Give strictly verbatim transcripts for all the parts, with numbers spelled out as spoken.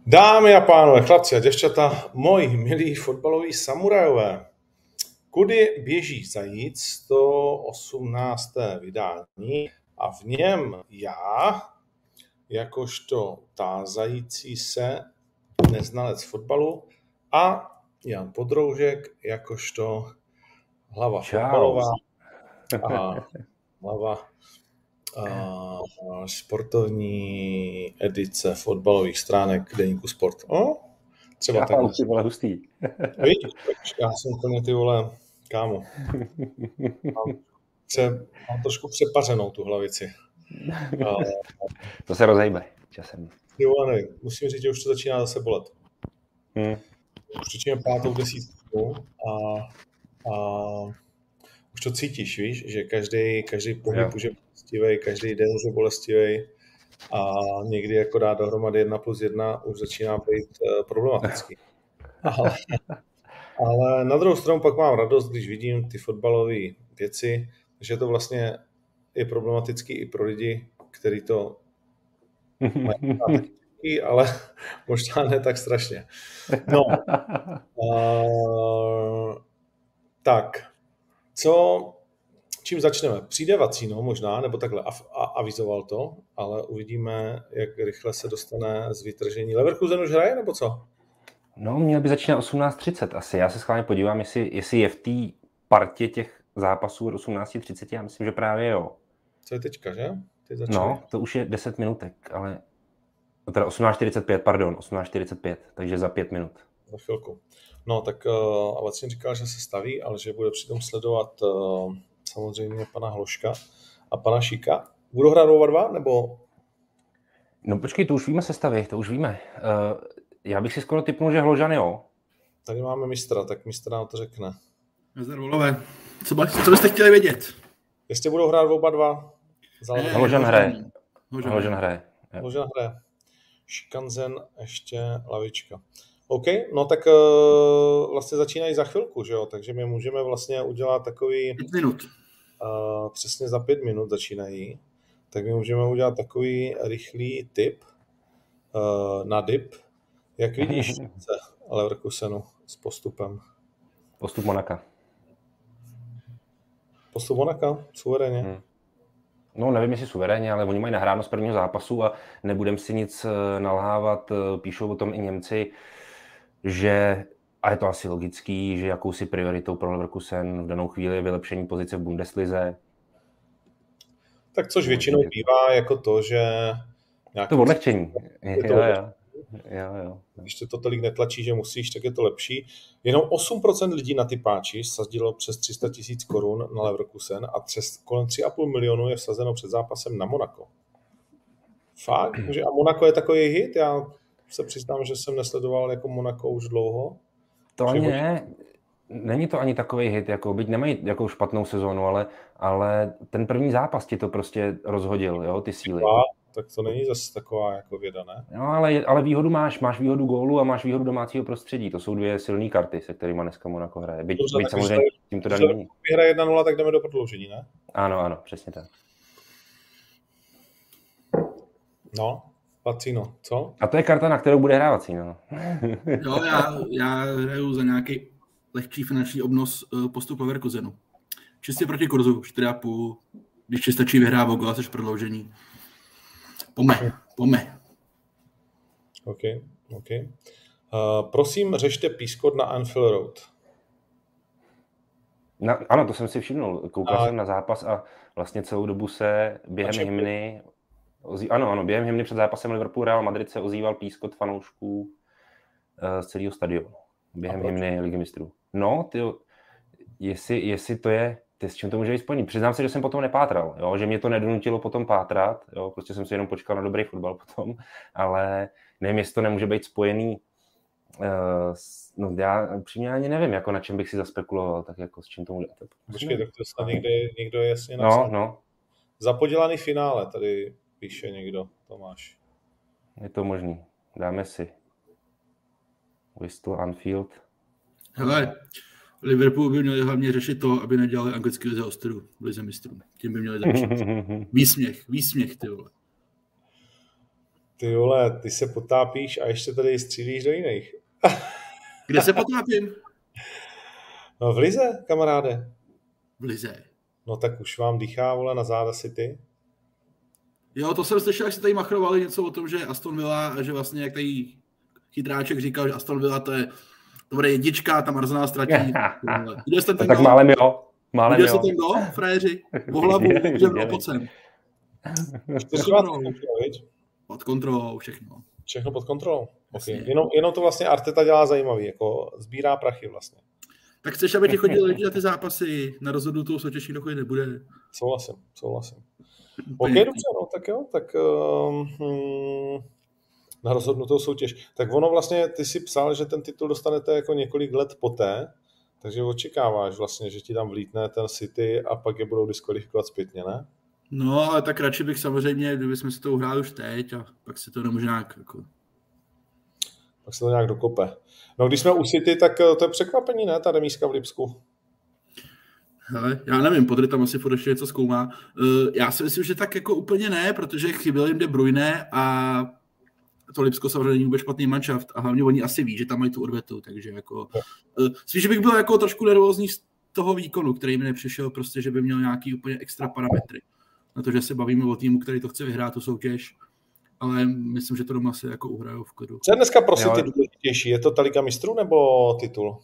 Dámy a pánové, chlapci a děvčata, moji milí fotbaloví samurajové, kudy běží zajíc, sto osmnácté vydání a v něm já, jakožto tázající se neznalec fotbalu a Jan Podroužek, jakožto hlava Čau. fotbalová a hlava a sportovní edice fotbalových stránek deníku Sport. No, třeba tak. Ty vole, hustý. Víš, já jsem úplně ty vole, kámo. Mám, pře, mám trošku přepařenou tu hlavici. Ale, to se rozejme časem. Ty vole, nevím. Musím říct, že už to začíná zase bolet. Hmm. Už točíme pátou desítku a, a už to cítíš, víš, že každý, každý pohyb už je bolestivý, každý den už je bolestivý a někdy jako dát dohromady jedna plus jedna už začíná být uh, problematický. Ale, ale na druhou stranu pak mám radost, když vidím ty fotbalové věci, že to vlastně je problematický i pro lidi, kteří to mají, ale možná ne tak strašně. No, uh, tak, co, čím začneme? Přijde Vacíno možná, nebo takhle, a, a, avizoval to, ale uvidíme, jak rychle se dostane z vytržení. Leverkusen už hraje, nebo co? No, měl by začínat osmnáct třicet asi. Já se schválně podívám, jestli, jestli je v té partě těch zápasů od osmnáct třicet. Já myslím, že právě jo. Co je teďka, že? Teď no, to už je deset minutek, ale... No teda osmnáct čtyřicet pět, pardon, osmnáct čtyřicet pět, takže za pět minut. Za chvilku. No, tak uh, Vacín říkal, že se staví, ale že bude přitom sledovat uh, samozřejmě pana Hloška a pana Šíka. Budou hrát oba dva, nebo... No počkej, to už víme sestavy, to už víme. Uh, já bych si skoro tipnul, že Hložan jo. Tady máme mistra, tak mistr nám to řekne. Nazdar, volové. Co, co byste chtěli vědět? Jestli budou hrát oba dva? Ne, Hložan hraje. Hložan hraje. Hložan hraje. Šikanzen, ještě lavička. OK, no tak uh, vlastně začínají za chvilku, že jo? Takže my můžeme vlastně udělat takový... Pět minut. Uh, přesně za pět minut začínají. Tak my můžeme udělat takový rychlý tip uh, na dip. Jak vidíš se Leverkusenu s postupem? Postup Monaka. Postup Monaka? Suverénně? Hmm. No nevím, jestli suverénně, ale oni mají nahráno z prvního zápasu a nebudem si nic nalhávat. Píšou o tom i Němci, že, a je to asi logický, že jakousi prioritou pro Leverkusen v danou chvíli je vylepšení pozice v Bundeslize. Tak což většinou bývá jako to, že... To odlehčení. Je to jo, jo. Jo, jo. Když tě to tolik netlačí, že musíš, tak je to lepší. Jenom osm procent lidí na typáči vsadilo přes tři sta tisíc korun na Leverkusen a přes kolem tři a půl milionu je vsazeno před zápasem na Monako. Fakt? Že a Monako je takový hit? Já se přiznám, že jsem nesledoval jako Monako už dlouho. To ani ne. Není to ani takový hit, jako byť nemají jako špatnou sezónu, ale, ale ten první zápas ti to prostě rozhodil, jo, ty síly. Tak to není zase taková jako věda, ne? No, ale, ale výhodu máš. Máš výhodu gólu a máš výhodu domácího prostředí. To jsou dvě silné karty, se kterými dneska Monako hraje. Byť, Dobře, byť samozřejmě tím to daný není. Když vyhraje jedna nula, tak jdeme do prodloužení, ne? Ano, ano, přesně tak. No, Vacíno, co? A to je karta, na kterou bude hrát Vacíno. Jo, já, já hraju za nějaký lehčí finanční obnos postup Leverkusenu. Čistě proti kurzu, čtyři a půl. Když ti stačí vyhrát o gól, seš prodloužení. Pome, pome. OK, OK. Uh, prosím, řešte pískot na Anfield Road. Na, ano, to jsem si všimnul. Koukal a... jsem na zápas a vlastně celou dobu se během hymny... Ozý, ano, ano, během hymny před zápasem Liverpool Real Madrid se ozýval pískot fanoušků uh, z celého stadionu. Během hymny Ligy mistrů. No, ty, jestli, jestli to je... Ty, s čím to může být spojený? Přiznám se, že jsem potom nepátral, jo? Že mě to nedonutilo potom pátrat, jo? Prostě jsem si jenom počkal na dobrý fotbal potom, ale nevím, jestli to nemůže být spojený, uh, s, no já upřímně ani nevím, jako na čem bych si zaspekuloval, tak jako s čím to může... Počkej, tak to snad někde, někdo jasně napsal. No, no. Zapodělaný finále, tady píše někdo, Tomáš. Je to možný, dáme si. Whistle Anfield. Hele, Liverpool by měli hlavně řešit to, aby nedělali anglický lize ostrů v lize mistrů. Tím by měli začít. Výsměch, výsměch, ty vole. Ty vole, ty se potápíš a ještě tady střílíš do jiných. Kde se potápím? No v lize, kamaráde. V lize. No tak už vám dýchá, vole, na záda City. Jo, to jsem slyšel, jak se tady machrovali něco o tom, že Aston Villa, a že vlastně jak tady chytráček říkal, že Aston Villa to je to bude jednička, tam Arsenal ztratí. Viděl jste ten tak málem jo. Málem Viděl jste ten gol, frajeři? Po hlavu, že byl pocen. Pod kontrolou, všechno. Všechno pod kontrolou. Okay. Jenom, jenom to vlastně Arteta dělá zajímavý, jako sbírá prachy vlastně. Tak chceš, aby ti chodili lidi na ty zápasy, na rozhodnutou soutěž nikdo chodit nebude. Souhlasím, souhlasím. Ok, dobře, no, tak jo, tak um, na rozhodnutou soutěž. Tak ono vlastně, ty si psal, že ten titul dostanete jako několik let poté, takže očekáváš vlastně, že ti tam vlítne ten City a pak je budou diskvalifikovat zpětně, ne? No, ale tak radši bych samozřejmě, kdybychom si to uhráli už teď a pak si to nemůže nějak jako... Pak se to nějak dokope. No, když jsme u City, tak to je překvapení, ne, ta remízka v Lipsku? Hele, já nevím, Podry tam asi furt ještě něco zkoumá. Já si myslím, že tak jako úplně ne, protože chyběl jim De Bruyne a to Lipsko samozřejmě není vůbec špatný manšaft a hlavně oni asi ví, že tam mají tu odvetu, takže jako... Spíš, že bych byl jako trošku nervózní z toho výkonu, který mi nepřišel, prostě, že by měl nějaký úplně extra parametry. Na to, že se bavíme o týmu, který to chce vyhrát, tu soutěž, ale myslím, že to doma se jako uhrajou v klidu. Co je dneska pro City důležitější? Je to ta Liga mistrů nebo titul?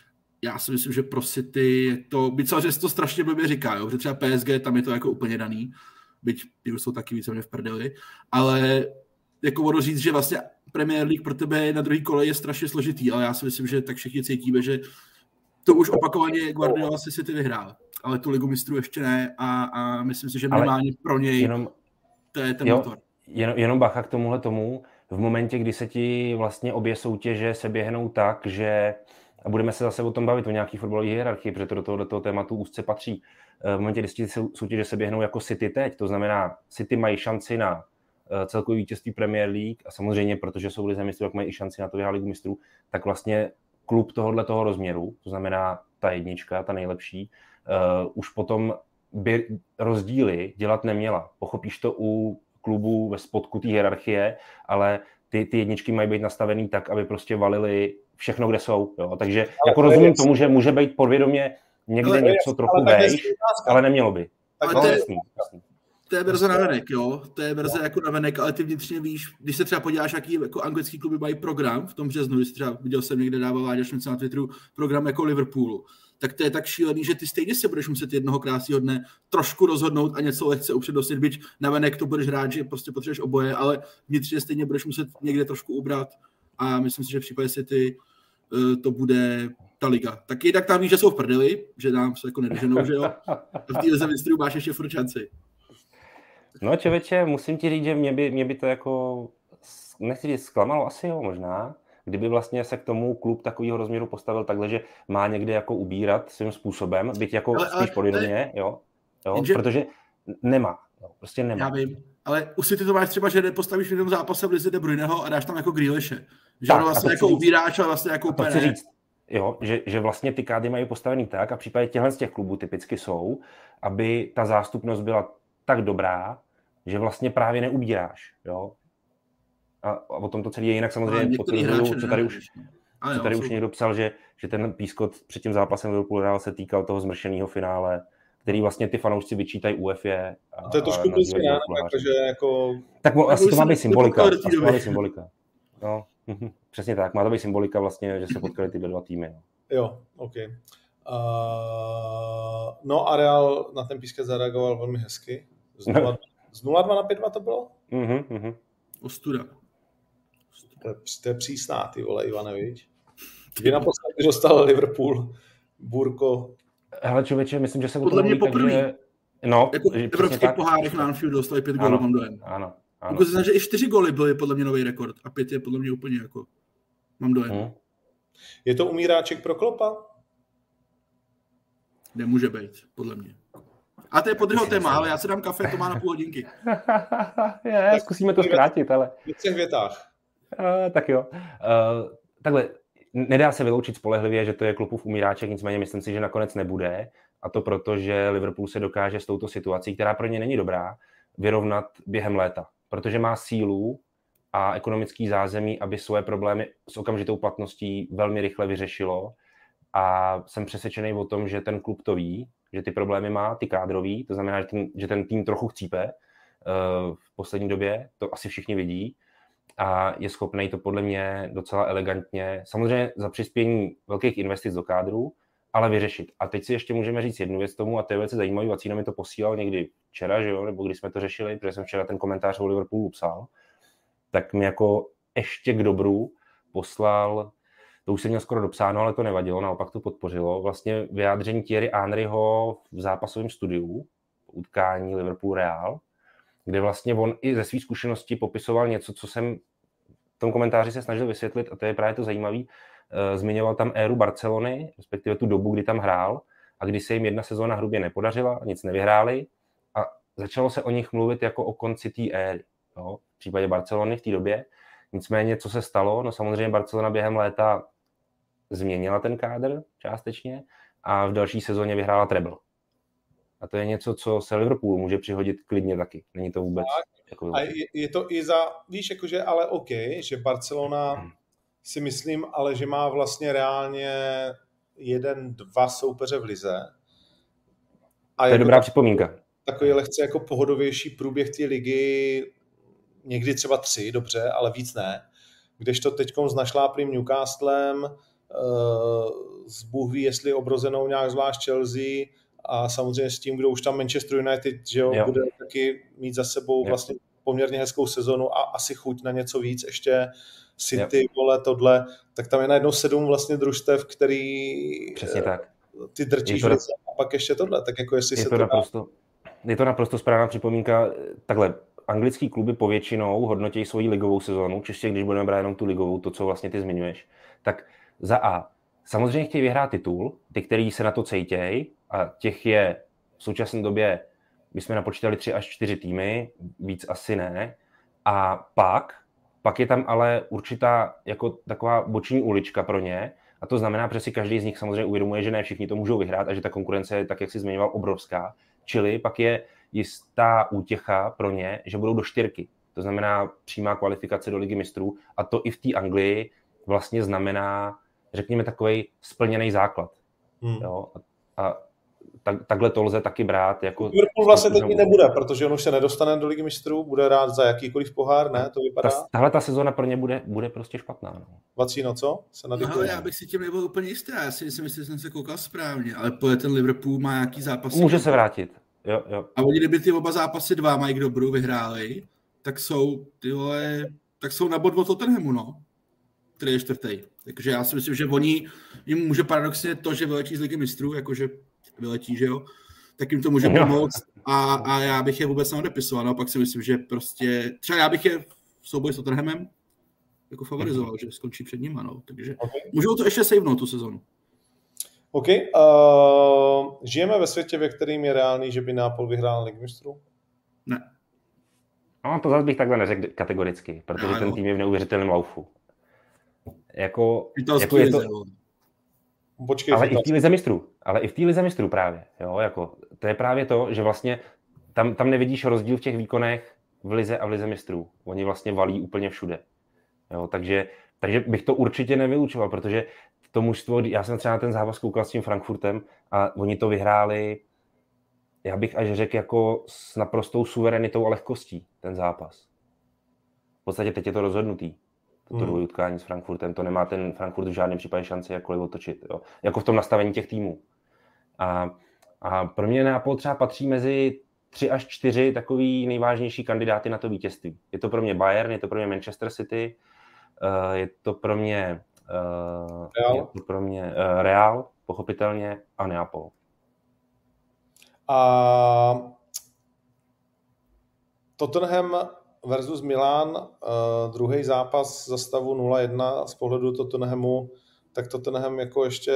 Já si myslím, že pro City je to, byť samozřejmě se to strašně blbě říká, jo, protože třeba P S G tam je to jako úplně daný, byť ty už jsou taky víceméně v prdeli, ale jako budu říct, že vlastně Premier League pro tebe na druhý kole je strašně složitý, ale já si myslím, že tak všichni cítíme, že to už opakovaně Guardiola si City vyhrál, ale tu Ligu mistrů ještě ne a, a myslím si, že minimálně pro něj jenom, to je ten jo, motor. Jen, jenom bacha k tomuhle tomu, v momentě, kdy se ti vlastně obě soutěže se běhnou tak, že a budeme se zase o tom bavit, o nějaký fotbalové hierarchii, protože to do tohoto tématu úzce patří. V momentě, kdy ti soutěže se běhnou jako City teď, to znamená, City mají šanci na celkové vítězství Premier League a samozřejmě, protože jsou lize mistrů, tak mají i šanci na to vyhrát Ligu mistrů, tak vlastně klub tohohle toho rozměru, to znamená ta jednička, ta nejlepší, uh, už potom by rozdíly dělat neměla. Pochopíš to u klubů ve spodku té hierarchie, ale ty, ty jedničky mají být nastavený tak, aby prostě valili všechno, kde jsou. Jo? Takže ale jako rozumím tomu, že může být podvědomě někde ale něco trochu vejš, ale nemělo by. Ale no, to, je, jasný, jasný. to je verze navenek, jo? To je verze jako navenek, ale ty vnitřně víš, když se třeba podíváš, jaký jako anglický kluby mají program v tom březnu, když třeba viděl jsem někde dával Láďa Šmice na Twitteru program jako Liverpoolu, tak to je tak šílený, že ty stejně se budeš muset jednoho krásného dne trošku rozhodnout a něco lehce upřednostnit, byť navenek to budeš hrát, že prostě potřebuješ oboje, ale vnitřně stejně budeš muset někde trošku ubrat a myslím si, že v případě City uh, to bude ta liga. Taky tak tam víš, že jsou v prdeli, že nám se jako nedoženou, že jo? A v té lize mistrů máš ještě furt šanci. No čověče, musím ti říct, že mě by, mě by to jako, nechci říct, zklamalo asi jo možná, kdyby vlastně se k tomu klub takového rozměru postavil takhle, že má někde jako ubírat svým způsobem, byť jako ale, spíš podvědomě, jo, jo jenže, protože nemá, jo, prostě nemá. Já vím, ale u City to máš třeba, že nepostavíš v jednom zápase v lize De Bruyneho a dáš tam jako Grealishe, že tak, vlastně jako ubíráš, ale vlastně jako úplně ne. Říct, jo, že, že vlastně ty kády mají postavený tak a v případě těchto z těch klubů typicky jsou, aby ta zástupnost byla tak dobrá, že vlastně právě neubíráš, jo. A, a o tom to celé je jinak samozřejmě potvrzuju, co tady už, co jo, tady už někdo psal, že, že ten pískot před tím zápasem Liverpoolu Real se týkal toho zmršeného finále, který vlastně ty fanoušci vyčítají U E F A. A to je trošku blízké, takže jako... Tak mo, asi to má být symbolika. Asi to má být symbolika. No, přesně tak, má to být symbolika vlastně, že se potkali ty dva týmy. No. Jo, OK. Uh, no a Real na ten písket zareagoval velmi hezky. Z nula dva na pět dva to bylo? Mhm, mhm. Ostuda. To je, to je přísná, ty vole, Ivane, viď? Kdy naposledy dostal Liverpool Burko? Hele, člověče, myslím, že se podle mě poprvé. Takže... No, jako evropský pohárek na Anfield dostali pět gólů, mám dojem. Ano, ano. Jako se znamená, že i čtyři góly byly podle mě nový rekord a pět je podle mě úplně jako, mám dojem. Hmm. Je to umíráček pro Kloppa? Nemůže být, podle mě. A to je pod jeho téma, ale já si dám kafe, to má na půl hodinky. je, zkusíme to zkrátit, ale... V třech větách. Uh, tak jo. Uh, takhle, nedá se vyloučit spolehливě, že to je klubův umíráček, nicméně myslím si, že nakonec nebude. A to proto, že Liverpool se dokáže s touto situací, která pro ně není dobrá, vyrovnat během léta. Protože má sílu a ekonomický zázemí, aby svoje problémy s okamžitou platností velmi rychle vyřešilo. A jsem přesvědčený o tom, že ten klub to ví, že ty problémy má, ty kádrový, to znamená, že ten, že ten tým trochu chcípe uh, v poslední době, to asi všichni vidí, a je schopný to podle mě docela elegantně, samozřejmě za přispění velkých investic do kádru, ale vyřešit. A teď si ještě můžeme říct jednu věc tomu, a to je velice zajímavý, Vacíno mi to posílal někdy včera, že jo, nebo když jsme to řešili, protože jsem včera ten komentář o Liverpoolu psal, tak mi jako ještě k dobru poslal, to už jsem měl skoro dopsáno, ale to nevadilo, naopak to podpořilo, vlastně vyjádření Thierry Henryho v zápasovém studiu, utkání Liverpool-Real, kde vlastně on i ze své zkušenosti popisoval něco, co jsem v tom komentáři se snažil vysvětlit, a to je právě to zajímavý. Zmiňoval tam éru Barcelony, respektive tu dobu, kdy tam hrál, a kdy se jim jedna sezóna hrubě nepodařila, nic nevyhráli, a začalo se o nich mluvit jako o konci té éry. Jo? V případě Barcelony v té době. Nicméně, co se stalo? No samozřejmě Barcelona během léta změnila ten kádr částečně a v další sezóně vyhrála treble. A to je něco, co se Liverpoolu může přihodit klidně taky. Není to vůbec... Jako... A je, je to i za... Víš, jakože ale OK, že Barcelona hmm. si myslím, ale že má vlastně reálně jeden, dva soupeře v lize. A to je dobrá tak, připomínka. Takový lehce jako pohodovější průběh té ligy, někdy třeba tři, dobře, ale víc ne. Kdežto teďkom s našláplým Newcastlem, s Bůh ví, jestli obrozenou nějak zvlášť Chelsea, a samozřejmě s tím, kdo už tam Manchester United, že jo, jo. bude taky mít za sebou jo. vlastně poměrně hezkou sezonu a asi chuť na něco víc, ještě City, jo. vole, tohle, tak tam je najednou sedm vlastně družstev, který přesně tak. Ty drčíš to, a pak ještě tohle, tak jako jestli je se to, to naprosto, dá... Je to naprosto správná připomínka. Takhle, anglický kluby povětšinou hodnotí svoji ligovou sezonu, čistě když budeme brát jenom tu ligovou, to, co vlastně ty zmiňuješ, tak za A, samozřejmě chtějí vyhrát titul, ty, který se na to cejtějí, a těch je v současné době, my jsme napočítali tři až čtyři týmy, víc asi ne, a pak, pak je tam ale určitá jako taková boční ulička pro ně, a to znamená, že si každý z nich samozřejmě uvědomuje, že ne všichni to můžou vyhrát a že ta konkurence je, tak jak si zmiňoval, obrovská, čili pak je jistá útěcha pro ně, že budou do čtyřky, to znamená přímá kvalifikace do Ligy mistrů, a to i v té Anglii vlastně znamená, řekněme, takovej splněný základ. Hmm. Jo? A, a tak, takhle to lze taky brát. Jako Liverpool vlastně teď nebude, protože on už se nedostane do Ligy mistrů, bude rád za jakýkoliv pohár, ne? To vypadá. Ta, tahle ta sezóna pro ně bude, bude prostě špatná. No. Vacíno, co? Se no, já bych si tím nebyl úplně jistý, já si myslím, že jsem se koukal správně, ale pojde ten Liverpool má nějaký zápas. Může se vrátit. Jo, jo. A oni, kdyby ty oba zápasy dva mají k dobru vyhráli, tak jsou, ty vole, tak jsou na bod od Tottenhamu, no. Který je čtvrtý. Takže já si myslím, že oni, jim může paradoxně to, že vyletí z Ligy mistrů, jakože vyletí, že jo, tak jim to může pomoct a, a já bych je vůbec neodepisoval, no, pak si myslím, že prostě, třeba já bych je v souboji s Tottenhamem jako favorizoval, že skončí před nima, no, takže okay. Můžou to ještě savenout tu sezonu. OK, uh, žijeme ve světě, ve kterým je reálný, že by Nápol vyhrál Ligu mistrů? Ne. No, to zase bych takhle neřekl kategoricky, protože no, ten tým je v neuvěřitelném laufu. Jako, jako je to... Počkej, ale i v té lize mistrů, ale i v té lize mistrů právě, jo, jako, to je právě to, že vlastně tam, tam nevidíš rozdíl v těch výkonech v lize a v lize mistrů. Oni vlastně valí úplně všude. Jo, takže, takže bych to určitě nevylučoval, protože to mužstvo, já jsem třeba na ten zápas koukal s tím Frankfurtem a oni to vyhráli, já bych až řekl jako s naprostou suverenitou a lehkostí ten zápas. V podstatě teď je to rozhodnutý. Toto hmm. dvojutkání s Frankfurtem, to nemá ten Frankfurt v žádném případě šanci jakkoliv otočit. Jo. Jako v tom nastavení těch týmů. A, a pro mě Neapol třeba patří mezi tři až čtyři takový nejvážnější kandidáty na to vítězství. Je to pro mě Bayern, je to pro mě Manchester City, uh, je to pro mě, uh, Real. Je to pro mě uh, Real, pochopitelně, a Neapol. A Tottenham versus Milan, uh, druhý zápas za stavu nula jedna z pohledu Tottenhamu, tak Tottenham jako ještě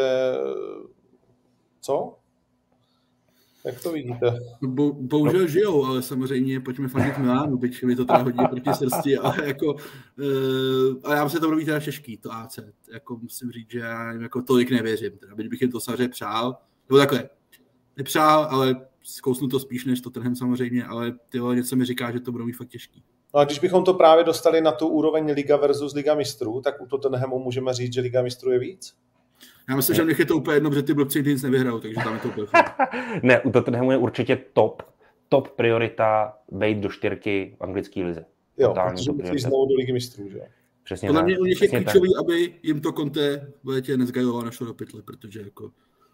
co? Jak to vidíte? Bo, bohužel žijou, ale samozřejmě pojďme fandit Milánu, byť mi to teda hodně proti srsti, ale jako, uh, a já se to robí teda těžký, to A C, jako musím říct, že já jim jako tolik nevěřím, teda byť bych jim to samozřejmě přál, nebo takhle, nepřál, ale zkousnu to spíš než Tottenham samozřejmě, ale tyhle něco mi říká, že to budou mít fakt těžký. No a když bychom to právě dostali na tu úroveň Liga versus Liga mistrů, tak u Tottenhamu můžeme říct, že Liga mistrů je víc? Já myslím, že u nich je to úplně jedno, protože ty blbci nic nevyhrajou, takže tam je to úplně Ne, u Tottenhamu je určitě top, top priorita vejít do čtyřky v anglické lize. Jo, totální protože musíš znovu do Ligy mistrů, že jo? Přesně podle tak. mě u nich je Přesně klíčový, tak. aby jim to Conte v létě nezgajoval našlo do pytle, protože jako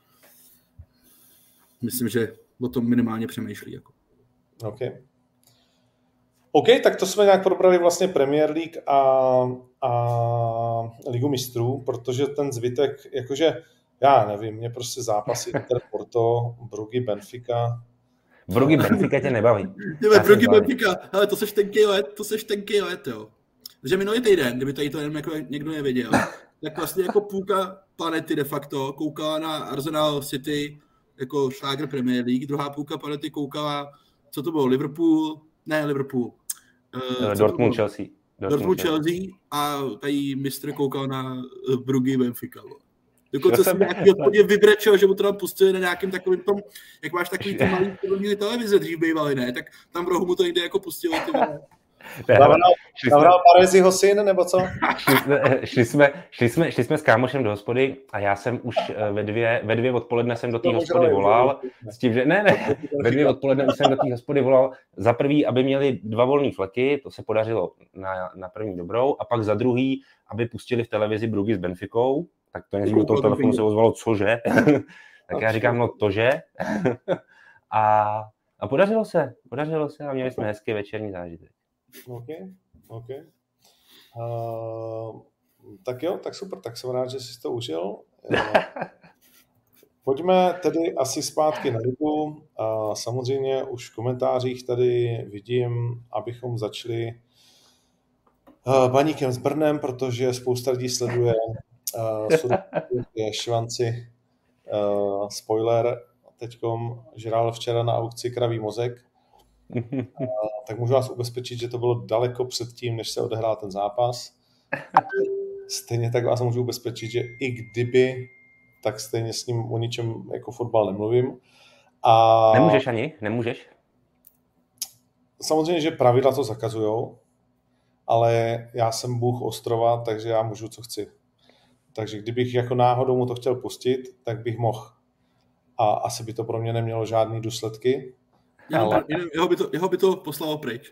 myslím, že o tom minimálně přemýšlí. Jako. OK. OK, tak to jsme nějak probrali vlastně Premier League a, a Ligu mistrů, protože ten zbytek, jakože, já nevím, mě prostě zápasy Inter, Porto, Bruggy, Benfica. Bruggy, Benfica tě nebaví. Jdeme, Bruggy, Benfica, ale to seš tenkej let, to seš tenkej let, jo. Takže minulý týden, kdyby tady to jenom jako někdo nevěděl, tak vlastně jako půlka planety de facto koukala na Arsenal City jako šlágr Premier League, druhá půlka planety koukala, co to bylo, Liverpool, ne Liverpool, Uh, Dortmund, Chelsea. Dortmund, Dortmund Chelsea a tady mistr koukal na Bruggy Benfica. Dokonce jsem nějaký odpověď vybrečel, že mu to tam pustili na nějakým takovým tom, jak máš takový ty malý podobný televize dřív bývaly, ne? Tak tam v rohu mu to někde jako pustilo. Navral Pareziho syn, nebo co? Šli jsme, šli, jsme, šli, jsme, šli jsme s kámošem do hospody a já jsem už ve dvě, ve dvě odpoledne jsem do té hospody volal s tím, že ne, ne, ve dvě odpoledne už jsem do té hospody volal za prvý, aby měli dva volný fleky, to se podařilo na, na první dobrou, a pak za druhý, aby pustili v televizi Bruggy s Benficou, tak to nejdřív do toho telefonu se ozvalo, cože? Tak já říkám, no tože? a, a podařilo se, podařilo se a měli jsme hezký večerní zážitek. OK, OK. Uh, tak jo, tak super, tak jsem rád, že jsi to užil. Uh, pojďme tedy asi zpátky na ligu. Uh, samozřejmě už v komentářích tady vidím, abychom začali uh, Baníkem s Brnem, protože spousta lidí sleduje uh, Švanci. Uh, spoiler, teďkom žral včera na aukci kravý mozek. Uh, tak můžu vás ubezpečit, že to bylo daleko předtím, než se odehrál ten zápas. Stejně tak vás můžu ubezpečit, že i kdyby, tak stejně s ním o ničem jako fotbal nemluvím. A nemůžeš ani? Nemůžeš? Samozřejmě, že pravidla to zakazujou, ale já jsem bůh ostrova, takže já můžu, co chci. Takže kdybych jako náhodou mu to chtěl pustit, tak bych mohl. A asi by to pro mě nemělo žádný důsledky. Ale... Jenom, jeho, by to, jeho by to poslalo pryč.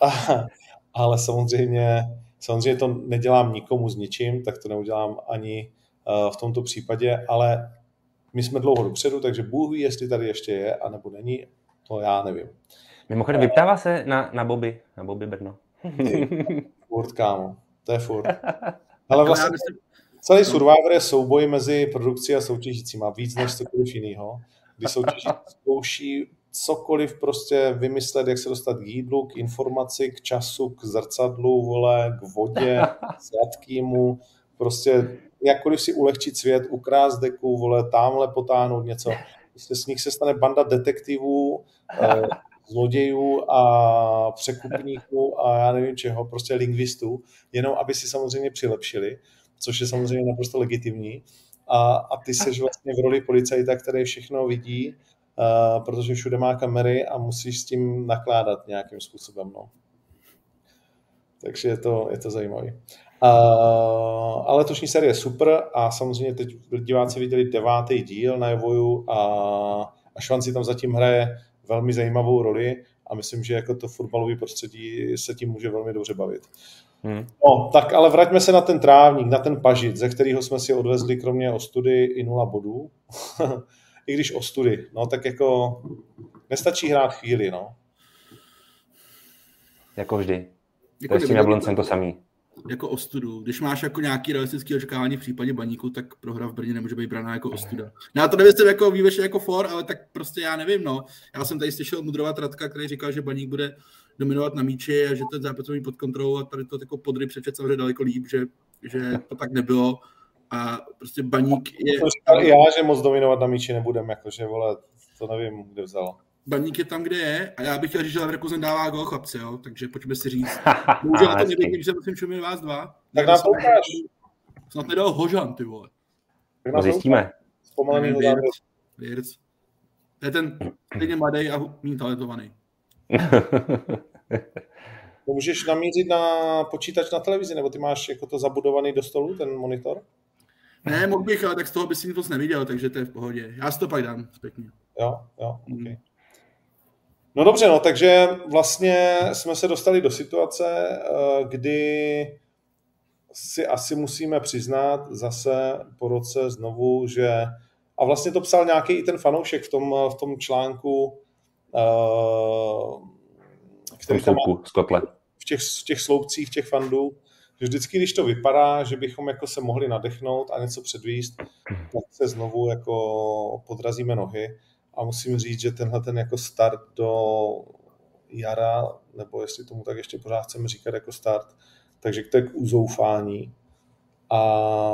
Ale samozřejmě, samozřejmě to nedělám nikomu s ničím, tak to neudělám ani uh, v tomto případě, ale my jsme dlouho dopředu, takže Bůh ví, jestli tady ještě je, anebo není, to já nevím. Mimochodem, vyptává se na, na Bobby, na Bobby Brno. Furt, kámo, to je furt. Ale vlastně celý Survivor je souboj mezi produkcí a soutěžícíma, víc než cokoliv jinýho, kdy soutěžící zkouší cokoliv prostě vymyslet, jak se dostat k jídlu, k informaci, k času, k zrcadlu, vole, k vodě, k sladkýmu, prostě jakkoliv si ulehčit svět, ukrást deku, vole, tamhle potáhnout něco. Prostě z nich se stane banda detektivů, eh, zlodějů a překupníků a já nevím čeho, prostě lingvistů, jenom aby si samozřejmě přilepšili, což je samozřejmě naprosto legitimní. A, a ty seš vlastně v roli policajta, který všechno vidí, Uh, protože všude má kamery a musíš s tím nakládat nějakým způsobem. No. Takže je to, je to zajímavé. Uh, ale letošní série je super a samozřejmě teď diváci viděli devátý díl na Evoju a, a Švanci tam zatím hraje velmi zajímavou roli a myslím, že jako to fotbalové prostředí se tím může velmi dobře bavit. Hmm. No, tak ale vraťme se na ten trávník, na ten pažit, ze kterého jsme si odvezli kromě ostudy i nula bodů. I když ostudy, no tak jako nestačí hrát chvíli, no. Jako vždy. Jako to je s tím Jabloncem to samý. Jako ostudu. Když máš jako nějaký realistický očekávání v případě Baníku, tak prohra v Brně nemůže být braná jako ostuda. Já to nevím, jako výveš jako for, ale tak prostě já nevím, no. Já jsem tady slyšel mudrovat Radka, který říkal, že Baník bude dominovat na míči a že ten zápas bude pod kontrolou a tady to jako podry přečet samozřejmě daleko líp, že, že to tak nebylo. A prostě Baník je... To říkal i já, že moc dominovat na míči nebudem, jakože, vole, to nevím, kde vzal. Baník je tam, kde je a já bych chtěl říct, že Leverkusen dává gól chlapci, jo, takže pojďme si říct. Bohužel to nevidím, že musím čumět vás dva. Tak nám to ukáž. Snad nedal Hožan, ty vole. Tak no zjistíme. Zpomalený Hožan. Věrc. To je ten stejně mladý a méně talentovaný. To můžeš namířit na počítač na televizi, nebo ty máš jako to zabudovaný do stolu, ten monitor? Ne, mohl bych, ale tak z toho bys nic moc neviděl, takže to je v pohodě. Já si to pak dám zpětně. Jo, jo, okay. No dobře, no, takže vlastně jsme se dostali do situace, kdy si asi musíme přiznat zase po roce znovu, že a vlastně to psal nějaký i ten fanoušek v tom, v tom článku, který tam má v těch, v těch sloupcích těch fandů, že vždycky, když to vypadá, že bychom jako se mohli nadechnout a něco předvíst, tak se znovu jako podrazíme nohy. A musím říct, že tenhle ten jako start do jara, nebo jestli tomu tak ještě pořád chceme říkat jako start, takže to je k uzoufání. A,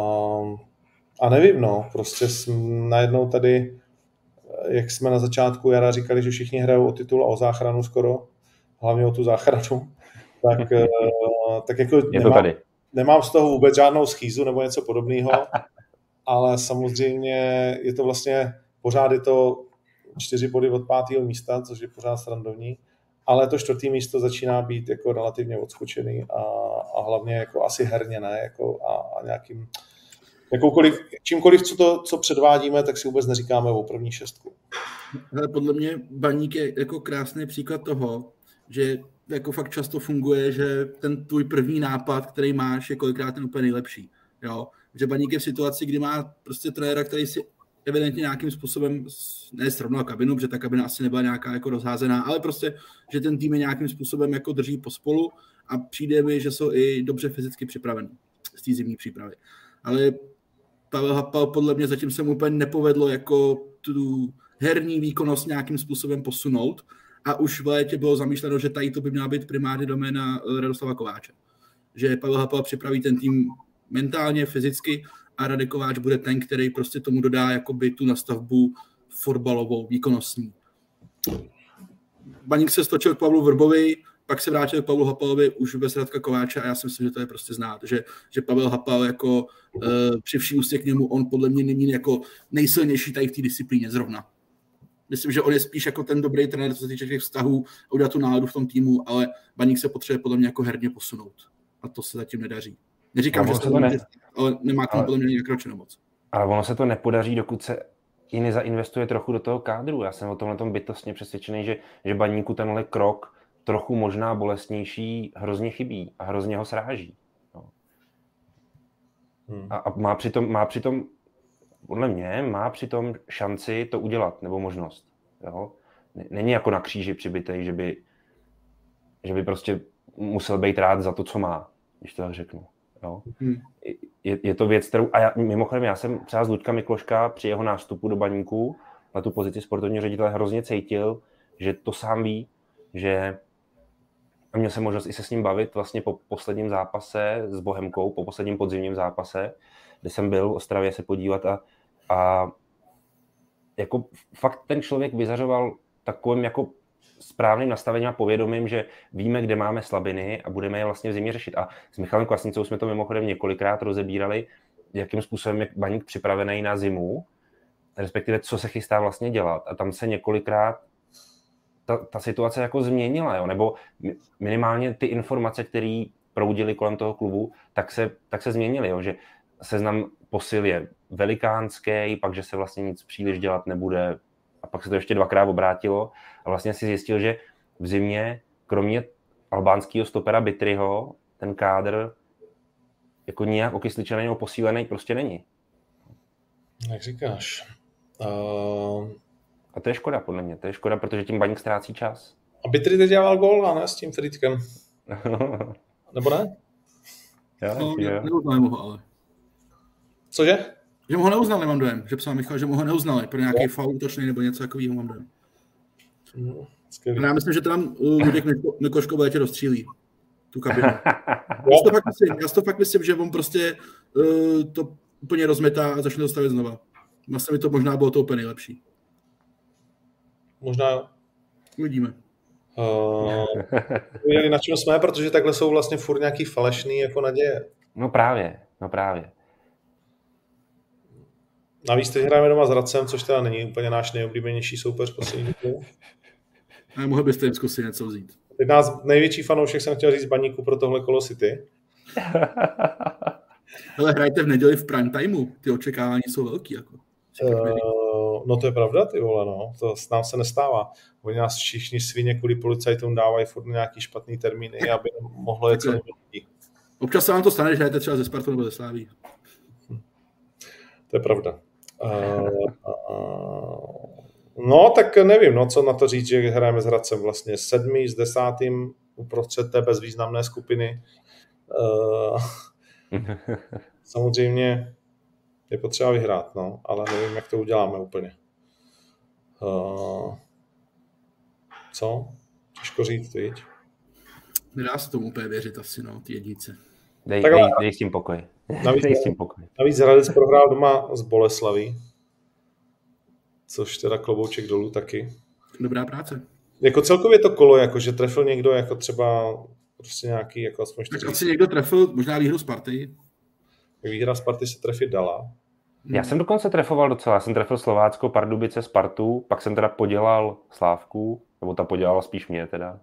a nevím, no, prostě najednou tady, jak jsme na začátku jara říkali, že všichni hrajou o titul a o záchranu skoro, hlavně o tu záchranu, tak, tak jako nemám, nemám z toho vůbec žádnou schýzu nebo něco podobného, ale samozřejmě je to vlastně, pořád je to čtyři body od pátého místa, což je pořád srandovní, ale to čtvrtý místo začíná být jako relativně odskočený a, a hlavně jako asi herně, ne, jako a, a nějakým, jakoukoliv, čímkoliv, co, to, co předvádíme, tak si vůbec neříkáme o první šestku. Ale podle mě Baník je jako krásný příklad toho, že jako fakt často funguje, že ten tvůj první nápad, který máš, je kolikrát ten úplně nejlepší. Jo? Že Baník je v situaci, kdy má prostě trenéra, který si evidentně nějakým způsobem nesrovnal kabinu, protože ta kabina asi nebyla nějaká jako rozházená, ale prostě, že ten tým je nějakým způsobem jako drží pospolu a přijde mi, že jsou i dobře fyzicky připraveni z té zimní přípravy. Ale Pavel Hapal podle mě zatím se mu úplně nepovedlo jako tu herní výkonnost nějakým způsobem posunout a už v létě bylo zamýšleno, že tady to by měla být primárně doména Radoslava Kováče. Že Pavel Hapal připraví ten tým mentálně, fyzicky a Radek Kováč bude ten, který prostě tomu dodá jakoby tu nastavbu fotbalovou, výkonnostní. Baník se stočil k Pavlu Vrbovi, pak se vrátil k Pavlu Hapalovi už bez Radka Kováče a já si myslím, že to je prostě znát, že, že Pavel Hapal jako e, při vší úctě k němu, on podle mě není jako nejsilnější tady v té disciplíně zrovna. Myslím, že on je spíš jako ten dobrý trenér, co se týče těch vztahů a udělat tu náladu v tom týmu, ale Baník se potřebuje podle mě jako herně posunout. A to se zatím nedaří. Neříkám, že se to ne... ale nemá tam podle mě nakročeno moc. Ale ono se to nepodaří, dokud se i nezainvestuje trochu do toho kádru. Já jsem o tomhle tom bytostně přesvědčený, že, že Baníku tenhle krok trochu možná bolestnější hrozně chybí a hrozně ho sráží. No. Hmm. A, a má přitom, má přitom, podle mě, má přitom šanci to udělat, nebo možnost. Jo? Není jako na kříži přibitej, že by, že by prostě musel být rád za to, co má, když to tak řeknu. Jo? Hmm. Je, je to věc, kterou, a já, mimochodem já jsem třeba z Luďka Mikloška při jeho nástupu do Baníku na tu pozici sportovního ředitele hrozně cítil, že to sám ví, že a měl jsem možnost i se s ním bavit vlastně po posledním zápase s Bohemkou, po posledním podzimním zápase, kde jsem byl v Ostravě se podívat a, a jako fakt ten člověk vyzařoval takovým jako správným nastavením a povědomím, že víme, kde máme slabiny a budeme je vlastně v zimě řešit. A s Michalem Kvasnicou jsme to mimochodem několikrát rozebírali, jakým způsobem je Baník připravený na zimu, respektive co se chystá vlastně dělat. A tam se několikrát ta, ta situace jako změnila, jo? Nebo minimálně ty informace, které proudily kolem toho klubu, tak se, tak se změnily, jo? Že seznam posil je velikánský, pak, že se vlastně nic příliš dělat nebude, a pak se to ještě dvakrát obrátilo a vlastně si zjistil, že v zimě, kromě albánského stopera Bitryho, ten kádr jako nijak okysličený nebo posílený prostě není. Jak říkáš. Uh... A to je škoda, podle mě. To je škoda, protože tím Baník ztrácí čas. A Bitry teď dělal gól, a ne, s tím Frýdkem. Nebo ne? Já, no, neuznali mu ho, ale. Cože? Že mu ho neuznali, mám dojem. Že psal Michal, že mu ho neuznali pro nějaký faul útočný nebo něco takového, mám dojem. No, já myslím, že tam Luděk Mikloško v létě rozstřílí tu kabinu. já, to fakt myslím, já to fakt myslím, že on prostě uh, to úplně rozmetá a začne to stavit znova. Vlastně mi to možná bylo to úplně nejlepší. Možná jo. Uvidíme. Uh, na čem jsme, protože takhle jsou vlastně furt nějaký falešný jako naděje. No právě, no právě. Navíc teď hrajeme doma s Hradcem, což teda není úplně náš nejoblíbenější soupeř poslední dobou. A mohl byste jim zkusit něco vzít. Teď nás největší fanoušek jsem chtěl říct Baníku pro tohle kolo City. Ale hrajte v neděli v prime timeu, ty očekávání jsou velký. Jako. Uh, no to je pravda, ty vole, no. To nám se nestává. Oni nás všichni svině kvůli policajtům dávají furt nějaký špatný termíny, aby mohlo jet co největší. Občas se vám to stane, že hrajete třeba ze Spartu nebo ze Sláví. Hm. To je pravda. Uh, uh, no, tak nevím, no, co na to říct, že hrajeme s Hradcem vlastně sedmý s desátým uprostřed té bezvýznamné skupiny. Uh, samozřejmě je potřeba vyhrát, no, ale nevím, jak to uděláme úplně. Uh, co? Těžko říct, viď? Nedá se tomu úplně věřit asi, no, ty jednice. Dej, dej, dej s tím pokoj. Navíc, dej s tím pokoj. Navíc Hradec prohrál doma z Boleslaví, což teda klobouček dolů taky. Dobrá práce. Jako celkově to kolo, jako že trefil někdo jako třeba prostě nějaký, jako aspoň čtyři. Tak asi někdo trefil možná výhru Sparty. Výhra Sparty se trefit dala. Já jsem dokonce trefoval docela. Já jsem trefil Slovácko, Pardubice, Spartu, pak jsem teda podělal Slávku, nebo ta podělala spíš mě teda.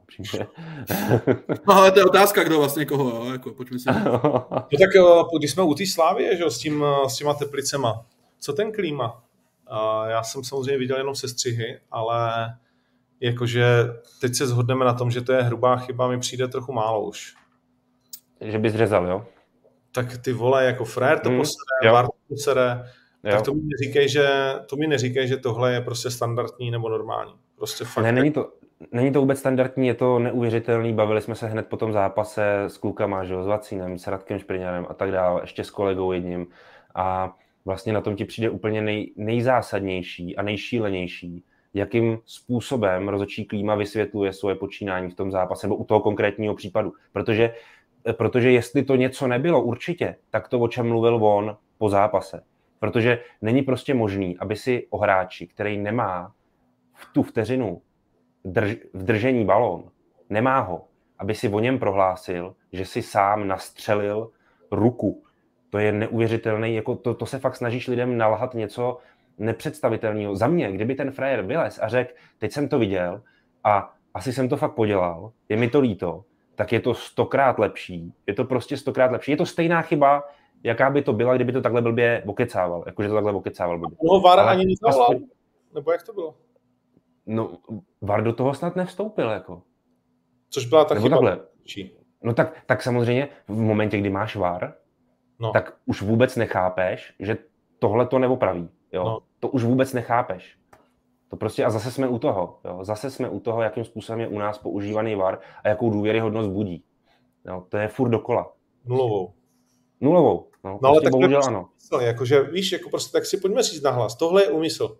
No ale to je otázka, kdo vlastně koho, jo? Jako, pojďme si. No tak když jsme u té Slávy, že, s, tím, s těma Teplicema, co ten klíma? Já jsem samozřejmě viděl jenom sestřihy, ale jakože teď se shodneme na tom, že to je hrubá chyba, mi přijde trochu málo už. Že bys řezal, jo? Tak ty vole, jako frér to hmm, posere, Vár to posere, tak to mi neříkej, že, to mi neříkej, že tohle je prostě standardní nebo normální. Prostě fakt. Ne, není to, není to vůbec standardní, je to neuvěřitelný. Bavili jsme se hned po tom zápase s klukama, že, s Vacínem, s Radkem Špriňarem a tak dále, ještě s kolegou jedním. A vlastně na tom ti přijde úplně nej, nejzásadnější a nejšílenější, jakým způsobem rozhodčí Klíma vysvětluje svoje počínání v tom zápase nebo u toho konkrétního případu. Protože, protože jestli to něco nebylo určitě, tak to, o čem mluvil on po zápase. Protože není prostě možný, aby si o hráči, který nemá v tu vteřinu drž, v držení balón, nemá ho, aby si o něm prohlásil, že si sám nastřelil ruku. To je neuvěřitelný, jako to, to se fakt snažíš lidem nalhat něco nepředstavitelného. Za mě, kdyby ten frajer vylez a řekl, teď jsem to viděl a asi jsem to fakt podělal, je mi to líto, tak je to stokrát lepší. Je to prostě stokrát lepší. Je to stejná chyba, jaká by to byla, kdyby to takhle blbě okecával. Jakože to takhle okecával blbě. No, VAR ani nezavolal, aspoň... nebo jak to bylo? No, VAR do toho snad nevstoupil, jako. Což byla ta nebo chyba. Takhle. No tak, tak samozřejmě v momentě, kdy máš VAR, no. tak už vůbec nechápeš, že tohle to neopraví. Jo? No. To už vůbec nechápeš. To prostě a zase jsme u toho. Jo? Zase jsme u toho, jakým způsobem je u nás používaný VAR a jakou důvěryhodnost budí. Jo? To je furt dokola. Nulovou. Nulovou. No, no prostě ale tak bohužel ano. Jakože, víš, jako prostě tak si pojďme říct nahlas. Tohle je úmysl.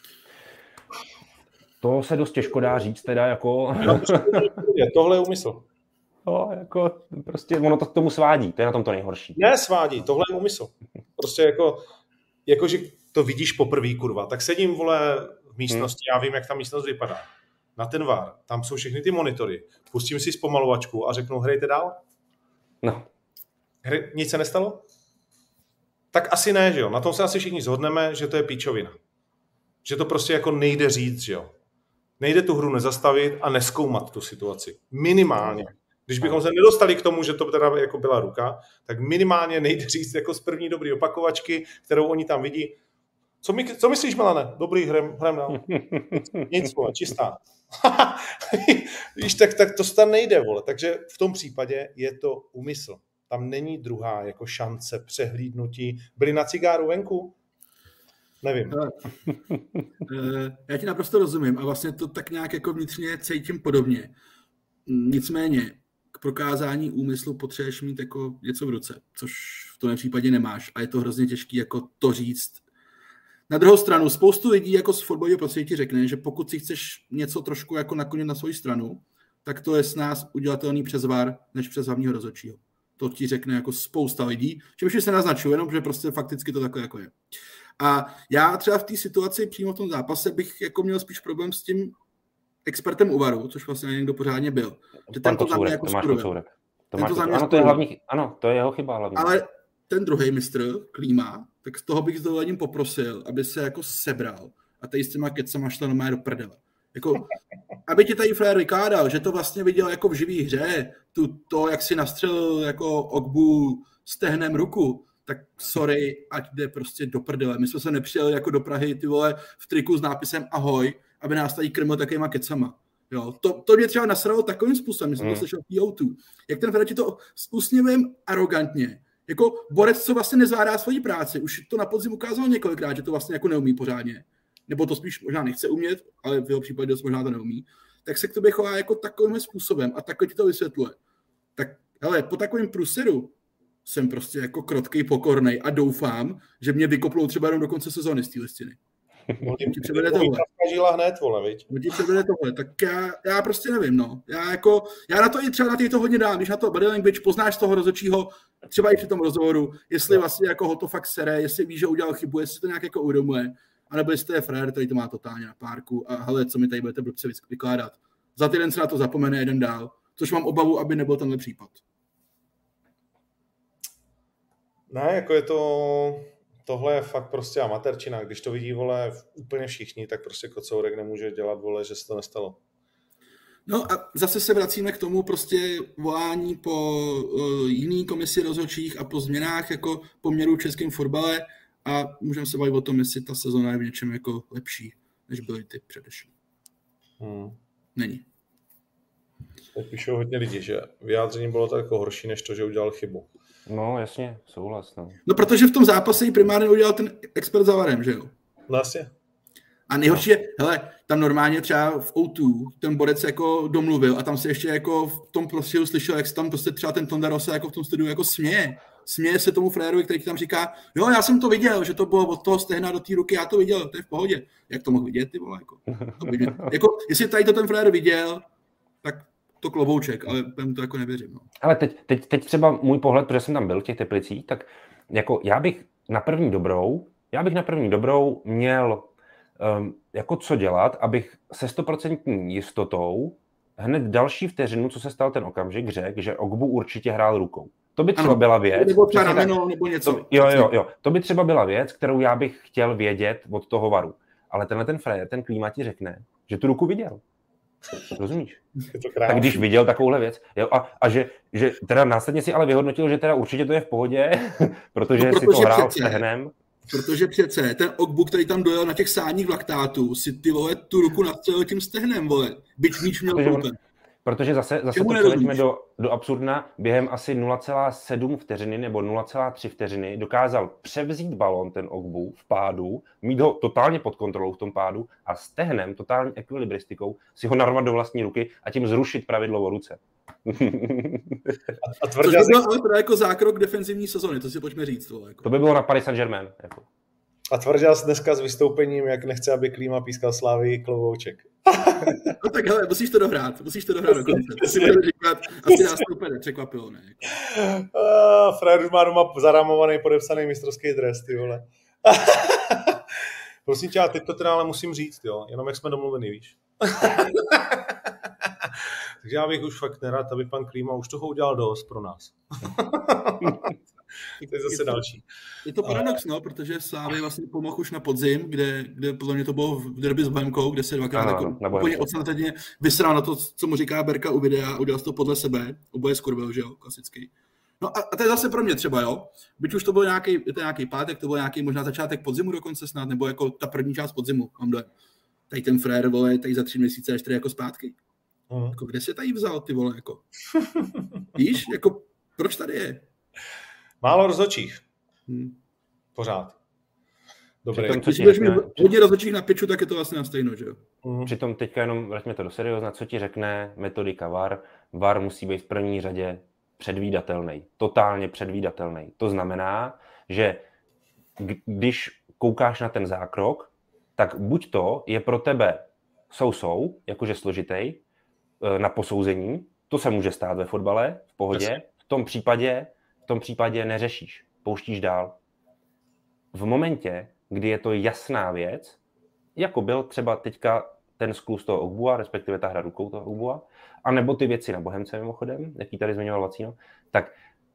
To se dost těžko dá říct, teda jako... Tohle je úmysl. No, jako prostě ono to k tomu svádí, to je na tom to nejhorší. Ne svádí, tohle je úmysl. Prostě jako, jako že to vidíš poprvé, kurva, tak sedím, vole, v místnosti, hmm. já vím, jak ta místnost vypadá. Na ten VAR, tam jsou všechny ty monitory, pustím si zpomalovačku a řeknu, hrajte dál? No. Hry, nic se nestalo? Tak asi ne, že jo, na tom se asi všichni shodneme, že to je píčovina. Že to prostě jako nejde říct, že jo. Nejde tu hru nezastavit a neskoumat tu situaci. Minimálně. Když bychom se nedostali k tomu, že to teda jako byla ruka, tak minimálně nejde říct jako z první dobrý opakovačky, kterou oni tam vidí. Co, my, co myslíš, Milane? Dobrý, hrem, hrem dál. Nic, vole, čistá. Víš, tak, tak to tam nejde, vole. Takže v tom případě je to úmysl. Tam není druhá jako šance přehlídnutí. Byli na cigáru venku? Nevím. Já ti naprosto rozumím a vlastně to tak nějak jako vnitřně cítím podobně. Nicméně k prokázání úmyslu potřebuješ mít jako něco v ruce, což v tom případě nemáš a je to hrozně těžké jako to říct. Na druhou stranu, spoustu lidí jako z fotbalového prostředí ti řekne, že pokud si chceš něco trošku jako naklonit na svou stranu, tak to je s nás udělatelný přes VAR, než přes hlavního rozhodčího. To ti řekne jako spousta lidí, čímž se naznačuje, jenom že prostě fakticky to takhle jako je. A já třeba v té situaci přímo v tom zápase bych jako měl spíš problém s tím expertem u VARu, což vlastně někdo pořádně byl. Že ten to za mě jako skurvil. Ano, to je hlavní, ano, to je jeho chyba hlavní. Ale ten druhý mistr, Klíma, tak z toho bych s dovolením poprosil, aby se jako sebral a tady s těma kecama šla normálně do prdele. Jako, aby ti tady Frér vykládal, že to vlastně viděl jako v živý hře, tu, to, jak si nastřelil jako Ogbu stehnem ruku, tak sorry, ať jde prostě do prdele. My jsme se nepřijeli jako do Prahy, ty vole, v triku s nápisem ahoj, aby nás tady krmil takovýma kecama. Jo, to, to mě třeba nasralo takovým způsobem, my jsme hmm. to slyšel v P O dva, jak ten Frér ti to s úsměvem arrogantně, jako borec, co vlastně nezvládá svoji práci, už to na podzim ukázal několikrát, že to vlastně jako neumí pořádně, nebo to spíš možná nechce umět, ale v jeho případě dost možná to neumí, tak se k tobě chová jako takovým způsobem a takhle ti to vysvětluje. Tak hele, po takovém průseru jsem prostě jako krotkej, pokornej a doufám, že mě vykoplou třeba jenom do konce sezóny z té listiny. No, ti převede tohle. hned, vole, viď? No, ti převede tohle, tak já, já prostě nevím, no. Já jako, já na to i třeba na to hodně dám, když na to body language poznáš z toho rozhodčího, třeba i při tom rozhovoru, jestli vlastně jako ho to fakt sere, jestli ví, že udělal chybu, jestli to nějak jako uvědomuje, anebo jestli je frér, který to má totálně na párku a hele, co mi tady budete blbce vykládat. Za týden se na to zapomene jeden dál, což mám obavu, aby nebyl tenhle případ. Ne, jako je to... Tohle je fakt prostě amatérčina. Když to vidí, vole, úplně všichni, tak prostě Kocourek nemůže dělat, vole, že se to nestalo. No a zase se vracíme k tomu prostě volání po uh, jiný komisi rozhodčích a po změnách jako poměrů v českém fotbale a můžeme se bavit o tom, jestli ta sezona je v něčem jako lepší, než byly ty předešlé. Hmm. Není. Teď píšou hodně lidi, že vyjádření bylo tak jako horší, než to, že udělal chybu. No, jasně, souhlas. No. no, protože v tom zápase ji primárně udělal ten expert za varem, že jo? No, jasně. A nejhorší je, hele, tam normálně třeba v O dva ten borec jako domluvil a tam se ještě jako v tom prostě slyšel, jak se tam prostě třeba ten Tonda Rosa jako v tom studiu jako směje. Směje se tomu frérovi, který tam říká, jo, já jsem to viděl, že to bylo od toho stehna do té ruky, já to viděl, to je v pohodě. Jak to mohl vidět, ty vole, jako? To vidět. Jako, jestli tady to ten frér viděl, tak to klobouček, ale mu to jako nevěřím. No. Ale teď, teď, teď třeba můj pohled, protože jsem tam byl v těch Teplicích, tak jako já bych na první dobrou, já bych na první dobrou měl um, jako co dělat, abych se stoprocentní jistotou hned další vteřinu, co se stal ten okamžik, řekl, že Ogbu určitě hrál rukou. To by třeba ano, byla věc. Nebo třeba rameno, nebo něco. To, jo, jo, jo. To by třeba byla věc, kterou já bych chtěl vědět od toho varu. Ale tenhle ten Frér, ten klíma ti řekne, že tu ruku viděl. Rozumíš? Tak když viděl takovouhle věc. Jo, a a že, že teda následně si ale vyhodnotil, že teda určitě to je v pohodě, protože, no, protože si to hrál stehnem. Protože přece ten Ogbu, který tam dojel na těch sáních v laktátu, si ty vole tu ruku nastřelil tím stehnem, vole. Byť míč měl protože, protože zase, zase to přeleďme do, do absurdna, během asi nula celá sedm vteřiny nebo nula celá tři vteřiny dokázal převzít balón ten Ogbu v pádu, mít ho totálně pod kontrolou v tom pádu a stehnem, totální ekvilibristikou si ho narvat do vlastní ruky a tím zrušit pravidlo o ruce. a, a tvrdě... To by bylo ale teda jako zákrok defenzivní sezony, to si pojďme říct. To, jako. to by bylo na Paris Saint-Germain. Jako. A tvrdil jsi dneska s vystoupením, jak nechce, aby Klíma pískal Slávy klobouček. No tak hele, musíš to dohrát, musíš to dohrát dokonce. To si budu říkat, asi nás to úplně nepřekvapilo, ne? Uh, Frér už má doma zarámovaný, podepsaný mistrovský dres, ty vole. Prosím tě, a teď to teda ale musím říct, jo, jenom jak jsme domluvený, víš. Takže já bych už fakt nerad, aby pan Klíma už toho udělal dost pro nás. To je zase další. Je to paradox, no, protože Slávy vlastně pomohl už na podzim, kde, kde podle mě to bylo v derby s Bohemkou, kde se dvakrát jako úplně odsnatedně vysral na to, co mu říká Berka u videa, udělal to podle sebe, oboje skurvil, že jo, klasický. No a, a to je zase pro mě třeba, jo, byť už to byl nějaký, je to nějaký pátek, to byl nějaký možná začátek podzimu dokonce snad, nebo jako ta první část podzimu, mám dojem. Tady ten Frér, vole, tady za tři měsíce a čtyři jako zpátky. Mm. Jako, kde se tady vzal, ty vole, jako? Víš, jako, proč tady je? Málo rozhodčích. Hmm. Pořád. Dobré. Když budeš mít hodně rozhodčích na piču, tak je to vlastně na stejno, že jo? Hmm. Přitom teďka jenom vraťme to do seriózna, co ti řekne metodika V A R. V A R musí být v první řadě předvídatelný. Totálně předvídatelný. To znamená, že když koukáš na ten zákrok, tak buď to je pro tebe sou-sou, jakože složitý, na posouzení, to se může stát ve fotbale, v pohodě, v tom případě v tom případě neřešíš, pouštíš dál. V momentě, kdy je to jasná věc, jako byl třeba teďka ten skluz toho Ogbua, respektive ta hra rukou toho Ogbua, anebo ty věci na Bohemce mimochodem, jaký tady zmiňoval Vacíno, tak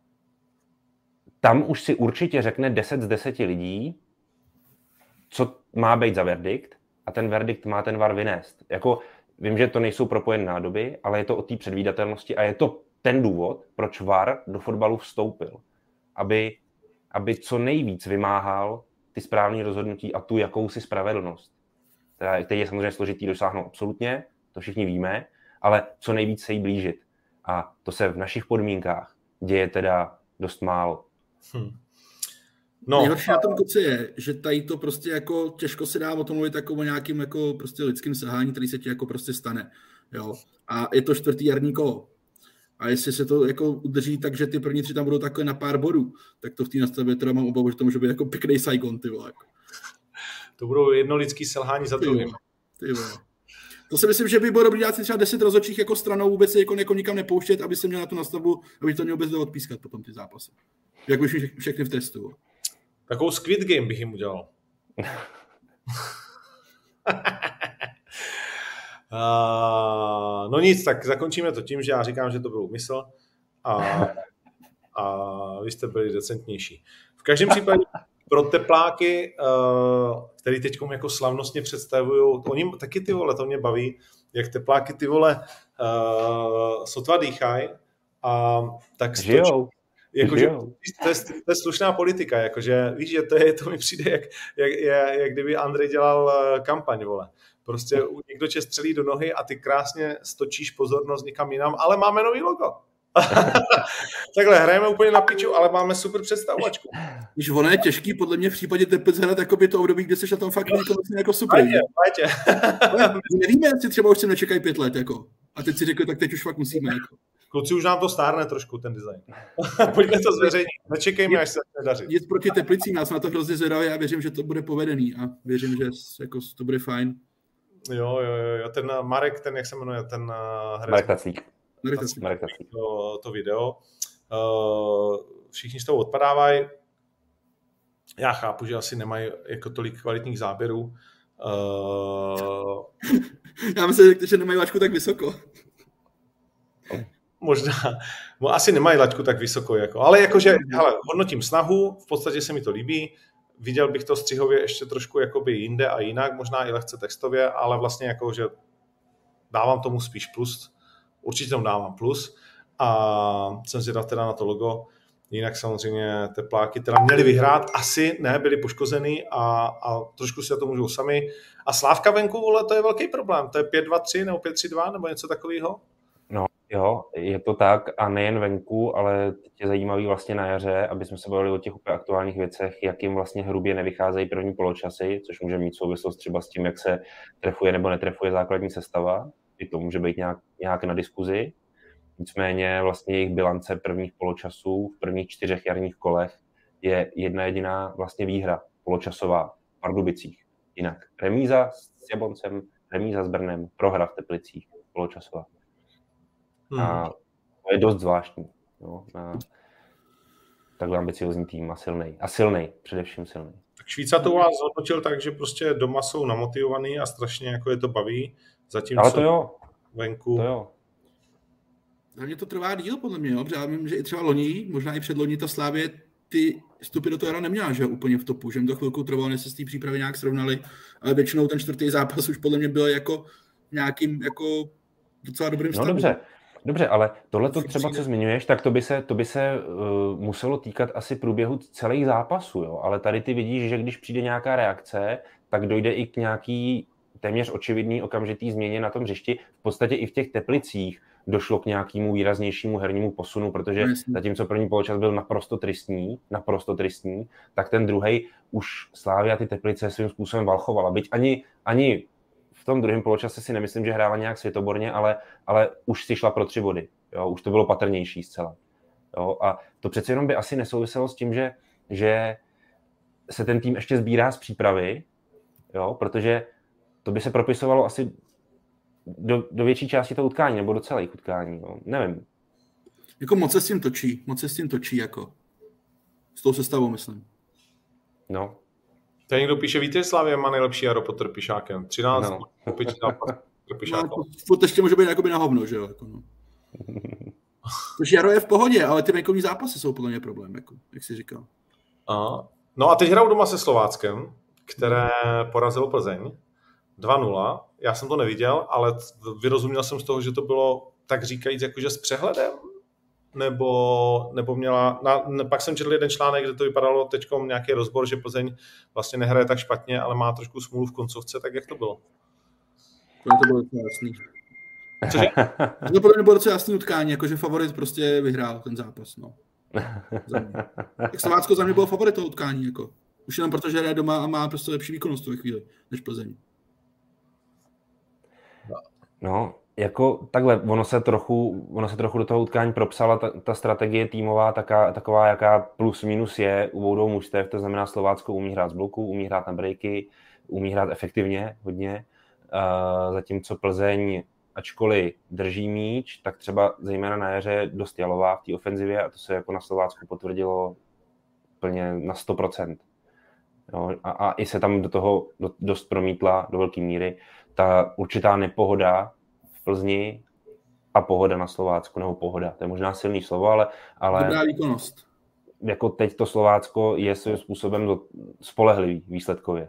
tam už si určitě řekne deset z deseti lidí, co má být za verdikt a ten verdikt má ten V A R vynést. Jako vím, že to nejsou propojené nádoby, ale je to o té předvídatelnosti a je to ten důvod, proč V A R do fotbalu vstoupil. Aby, aby co nejvíc vymáhal ty správné rozhodnutí a tu jakousi spravedlnost. Teda, teď je samozřejmě složitý dosáhnout absolutně, to všichni víme, ale co nejvíc se jí blížit. A to se v našich podmínkách děje teda dost málo. Hmm. No, nejhorší a... na tom koci je, že tady to prostě jako těžko se dá o tom mluvit jako o nějakým jako prostě lidským selhání, který se ti jako prostě stane. Jo. A je to čtvrtý jarní kolo. A jestli se to jako udrží tak, že ty první tři tam budou takhle na pár bodů, tak to v té nastavbě teda mám obavu, že to může být jako pěkný Saigon, ty vole. Jako. To budou jedno lidský selhání za druhým. Ty vole. To si myslím, že by bylo dobrý dát si třeba deset rozhodčích jako stranou, vůbec se jako, jako nikam nepouštět, aby se měl na tu nastavbu, aby to měl vůbec do odpískat potom ty zápasy. Jak už všechny v testu. Takovou Squid Game bych jim udělal. uh, no nic, tak zakončíme to tím, že já říkám, že to byl úmysl a, a vy jste byli decentnější. V každém případě pro tepláky, uh, který teď jako slavnostně představují, oni taky ty vole, to mě baví, jak tepláky ty vole uh, sotva dýchají a tak žijou. Jakože, to, je, to je slušná politika, jakože víš, že to, je, to mi přijde, jak, jak, jak, jak kdyby Andrej dělal kampaň, vole. Prostě někdo tě střelí do nohy a ty krásně stočíš pozornost někam jinam, ale máme nový logo. Takhle, hrajeme úplně na piču, ale máme super představovačku. Když ono je těžký, podle mě v případě Teplic hrát jakoby to období, kde jsi na tom fakt jako, jako super. Létě, létě. Nevíme, jestli třeba už se nečekají pět let, jako. A teď si řekl, tak teď už fakt musíme, jako. Kluci, už nám to stárne trošku, ten design. Pojďme to zveřejnit. Nečekejme, až se nedaří. Jít proti Teplicím, já jsem na to hrozně zvědavý, já věřím, že to bude povedený a věřím, že jako, to bude fajn. Jo, jo, jo, ten Marek, ten, jak se jmenuje, ten hraje... Marek Taclík. Marek Taclík. To, to video. Uh, všichni z toho odpadávají. Já chápu, že asi nemají jako tolik kvalitních záběrů. Uh... já myslím, že nemají laťku tak vysoko. Možná, no, asi nemají laťku tak vysoko, jako. Ale jakože, hele, hodnotím snahu, v podstatě se mi to líbí, viděl bych to střihově ještě trošku jakoby jinde a jinak, možná i lehce textově, ale vlastně jako, že dávám tomu spíš plus, určitě tomu dávám plus a jsem zvědav teda na to logo, jinak samozřejmě tepláky teda měli vyhrát, asi ne, byli poškozený a, a trošku si to můžou sami. A Slávka venku, vole, to je velký problém, to je pět dva tři nebo pět tři dva nebo něco takového? No, jo, je to tak a nejen venku, ale teď je zajímavý vlastně na jaře, aby jsme se bavili o těch úplně aktuálních věcech, jak jim vlastně hrubě nevycházejí první poločasy, což může mít souvislost třeba s tím, jak se trefuje nebo netrefuje základní sestava. I to může být nějak, nějak na diskuzi. Nicméně vlastně jejich bilance prvních poločasů v prvních čtyřech jarních kolech je jedna jediná vlastně výhra poločasová v Pardubicích. Jinak remíza s Jabloncem, remíza s Brnem, prohra v Teplicích poločasová. Hmm. A to je dost zvláštní. No, na takhle ambiciozní tým a silnej. A silnej, především silnej. Tak Švýca to u vás zhodnotil tak, že prostě doma jsou namotivovaný a strašně jako je to baví. Zatímco ale to jo. venku... To jo. Hlavně to trvá díl, podle mě. Jo? Já vím, že i třeba loni, možná i předloni ta Slávě ty vstupy do toho jara neměla, že úplně v topu. Že jim to chvilku trvalo, než se z té přípravy nějak srovnali. Ale většinou ten čtvrtý zápas už podle mě byl jako nějakým jako docela dobrým stavu. No dobře. Dobře, ale tohleto třeba, co zmiňuješ, tak to by se, to by se uh, muselo týkat asi průběhu celých zápasů, jo? Ale tady ty vidíš, že když přijde nějaká reakce, tak dojde i k nějaký téměř očividný okamžitý změně na tom hřišti. V podstatě i v těch Teplicích došlo k nějakému výraznějšímu hernímu posunu, protože zatímco první poločas byl naprosto tristní, naprosto tristní, tak ten druhej už Slavia ty Teplice svým způsobem valchovala. Byť ani, ani v tom druhém poločase si nemyslím, že hrála nějak světoborně, ale, ale už si šla pro tři body. Jo? Už to bylo patrnější zcela. Jo? A to přece jenom by asi nesouviselo s tím, že, že se ten tým ještě sbírá z přípravy, jo? Protože to by se propisovalo asi do, do větší části toho utkání, nebo do celých utkání. Jo? Nevím. Jako moc se s tím točí. Moc se s tím točí, jako. S tou sestavou, myslím. No. Tady někdo píše, víte, Slavia má nejlepší jaro pod Trpišákem. třináct no. Trpišákem. No, to ještě může být jakoby na hovno, že jo? Jako no. Tož jaro je v pohodě, ale ty venkovní zápasy jsou podle mě problém, jako, jak jsi říkal. Aha. No a teď hrajou doma se Slováckem, které porazilo Plzeň dva nula. Já jsem to neviděl, ale vyrozuměl jsem z toho, že to bylo tak říkajíc jakože s přehledem, nebo, nebo měla, na, ne, pak jsem četl jeden článek, kde to vypadalo teďkom nějaký rozbor, že Plzeň vlastně nehraje tak špatně, ale má trošku smůlu v koncovce, tak jak to bylo? To bylo docela jasný. Cože? To podle mě bylo docela jasný utkání, jakože favorit prostě vyhrál ten zápas, no. Tak Slovácko za mě bylo favorit toho utkání, jako. Už jenom proto, že hraje doma a má prostě lepší výkonnost v chvíli, než Plzeň. No, jako takhle, ono se trochu, ono se trochu do toho utkání propsala ta, ta strategie týmová taká, taková, jaká plus minus je u obou mužstev, to znamená Slovácko umí hrát z bloku, umí hrát na breaky, umí hrát efektivně hodně, uh, zatímco Plzeň, ačkoliv drží míč, tak třeba zejména na jaře dost jalová v té ofenzivě a to se jako na Slovácku potvrdilo plně na sto procent. Jo, a, a i se tam do toho dost promítla do velké míry ta určitá nepohoda v Plzni a pohoda na Slovácku, nebo pohoda, to je možná silný slovo, ale... ale dobrá výkonnost. Jako teď to Slovácko je svým způsobem spolehlivý výsledkově.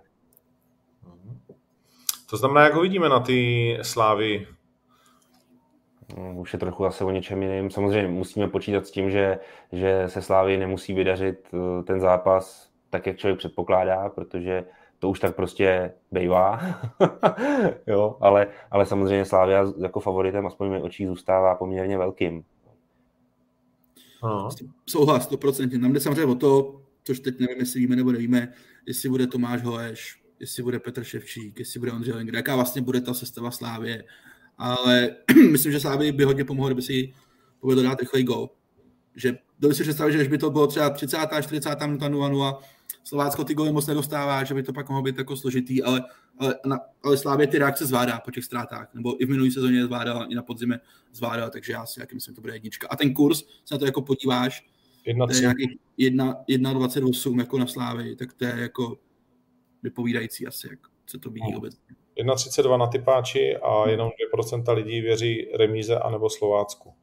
To znamená, jak ho vidíme na ty Slávy? No, už je trochu asi o něčem jiným. Samozřejmě musíme počítat s tím, že, že se Slávy nemusí vydařit ten zápas tak, jak člověk předpokládá, protože to už tak prostě bejvá. Jo, ale, ale samozřejmě Slavia jako favoritem aspoň mi očí zůstává poměrně velkým. Aha. Souhlas, sto procent. Nám jde samozřejmě o to, což teď nevím, jestli víme nebo nevíme, jestli bude Tomáš Holeš, jestli bude Petr Ševčík, jestli bude Ondřej Linger, jaká vlastně bude ta sestava Slávie. Ale myslím, že Slávii by hodně pomohlo, kdyby si povedl dát rychlej gol. Že dovedu si představit, že když by to bylo třeba třicátá, čtyřicátá minuta nula nula, Slovácko ty góly moc nedostává, že by to pak mohlo být jako složitý, ale, ale, na, ale Slávě ty reakce zvládá po těch ztrátách, nebo i v minulý sezóně zvládala, i na podzime zvládala, takže já si jaký myslím, to bude jednička. A ten kurz, se na to jako podíváš, jedna, to je nějaký jedna dvacet osm jako na Slávii, tak to je jako vypovídající asi, jak se to vidí obecně. jedna třicet dva na tipáči a jenom dvě procenta lidí věří remíze anebo Slovácku.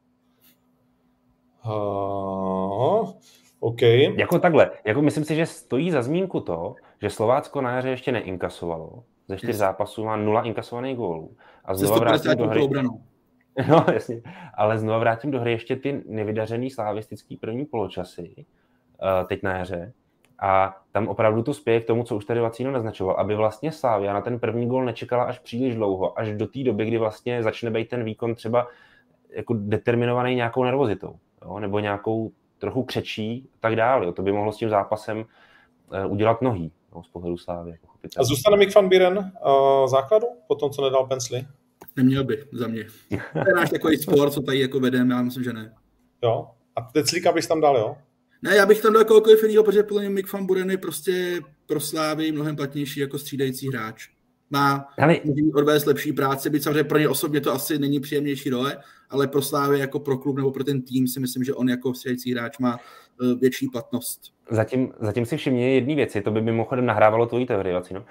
Uh, OK. Jako takhle, jako myslím si, že stojí za zmínku to, že Slovácko na jaře ještě neinkasovalo. Ze čtyř yes. zápasů má nula inkasovaných gólů. A znova vrátím do hry. No, jasně. Ale znova vrátím do hry ještě ty nevydařený slavistický první poločasy, uh, teď na jaře. A tam opravdu to spěje k tomu, co už tady Vacíno naznačoval, aby vlastně Slavia na ten první gól nečekala až příliš dlouho, až do té doby, kdy vlastně začne být ten výkon třeba jako determinovaný nějakou nervozitou, jo? Nebo nějakou trochu křečí a tak dále. Jo? To by mohlo s tím zápasem uh, udělat mnohý, jo? Z pohledu Slávy. A zůstane Mick van Buren uh, základu po tom, co nedal Pensli? Neměl by, za mě. To je náš takový sport, co tady jako vedeme, já myslím, že ne. Jo. A Teclíka bys tam dal, jo? Ne, já bych tam dal kohokoliv jiného, protože podle mě Mick van Buren je prostě pro Slávy mnohem platnější jako střídající hráč. Má může odvést lepší práci, byť samozřejmě pro ně osobně to asi není příjemnější role, ale pro Slávy jako pro klub nebo pro ten tým si myslím, že on jako střídající hráč má uh, větší platnost. Zatím, zatím si všimně jedné věci, to by mimochodem nahrávalo tvojí teorii, Vacino, uh,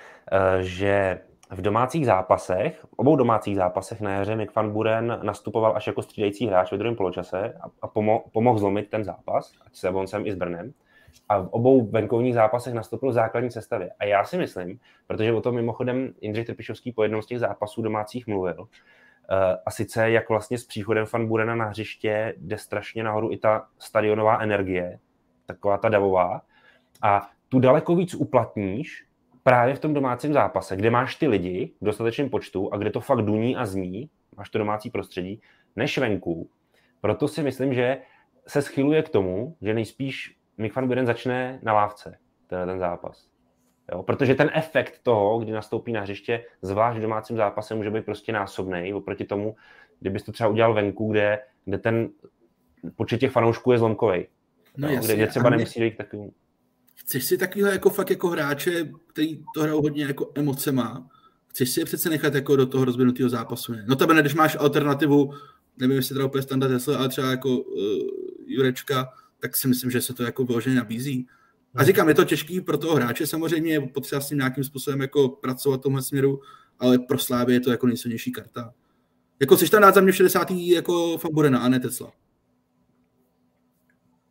že v domácích zápasech, v obou domácích zápasech na jaře Mick van Buren nastupoval až jako střídající hráč ve druhém poločase a, a pomo- pomohl zlomit ten zápas, ať se Boncem i s Brnem. A v obou venkovních zápasech nastoupil v základní sestavě. A já si myslím, protože o tom mimochodem Jindřich Trpišovský po jednom z těch zápasů domácích mluvil, a sice jak vlastně s příchodem Van Burena na hřiště jde strašně nahoru i ta stadionová energie, taková ta davová, a tu daleko víc uplatníš právě v tom domácím zápase, kde máš ty lidi v dostatečném počtu a kde to fakt duní a zní, máš to domácí prostředí, než venku. Proto si myslím, že se schyluje k tomu, že nejspíš Mick van Buren začne na lávce ten, ten zápas. Jo? Protože ten efekt toho, kdy nastoupí na hřiště, zvlášť v domácím zápase, může být prostě násobný oproti tomu, kdybys to třeba udělal venku, kde, kde ten počet těch fanoušků je zlomkovej. No, jo? Kde, kde třeba nemusí dojít takovým. Chceš si takovýhle jako fakt jako hráče, který to hrajou hodně jako emocema, chceš si je přece nechat jako do toho rozběhnutého zápasu, ne? No to když máš alternativu, nevím, jestli teda úplně standard hesl, ale třeba jako uh, Jurečka, tak si myslím, že se to jako vyloženě nabízí. A říkám, je to těžký pro toho hráče, samozřejmě je potřeba s ním nějakým způsobem jako pracovat v tomhle směru, ale pro Slávy je to jako nejsilnější karta. Jako chceš tam dát za mě v šedesátém jako Van Burena a ne Tecla.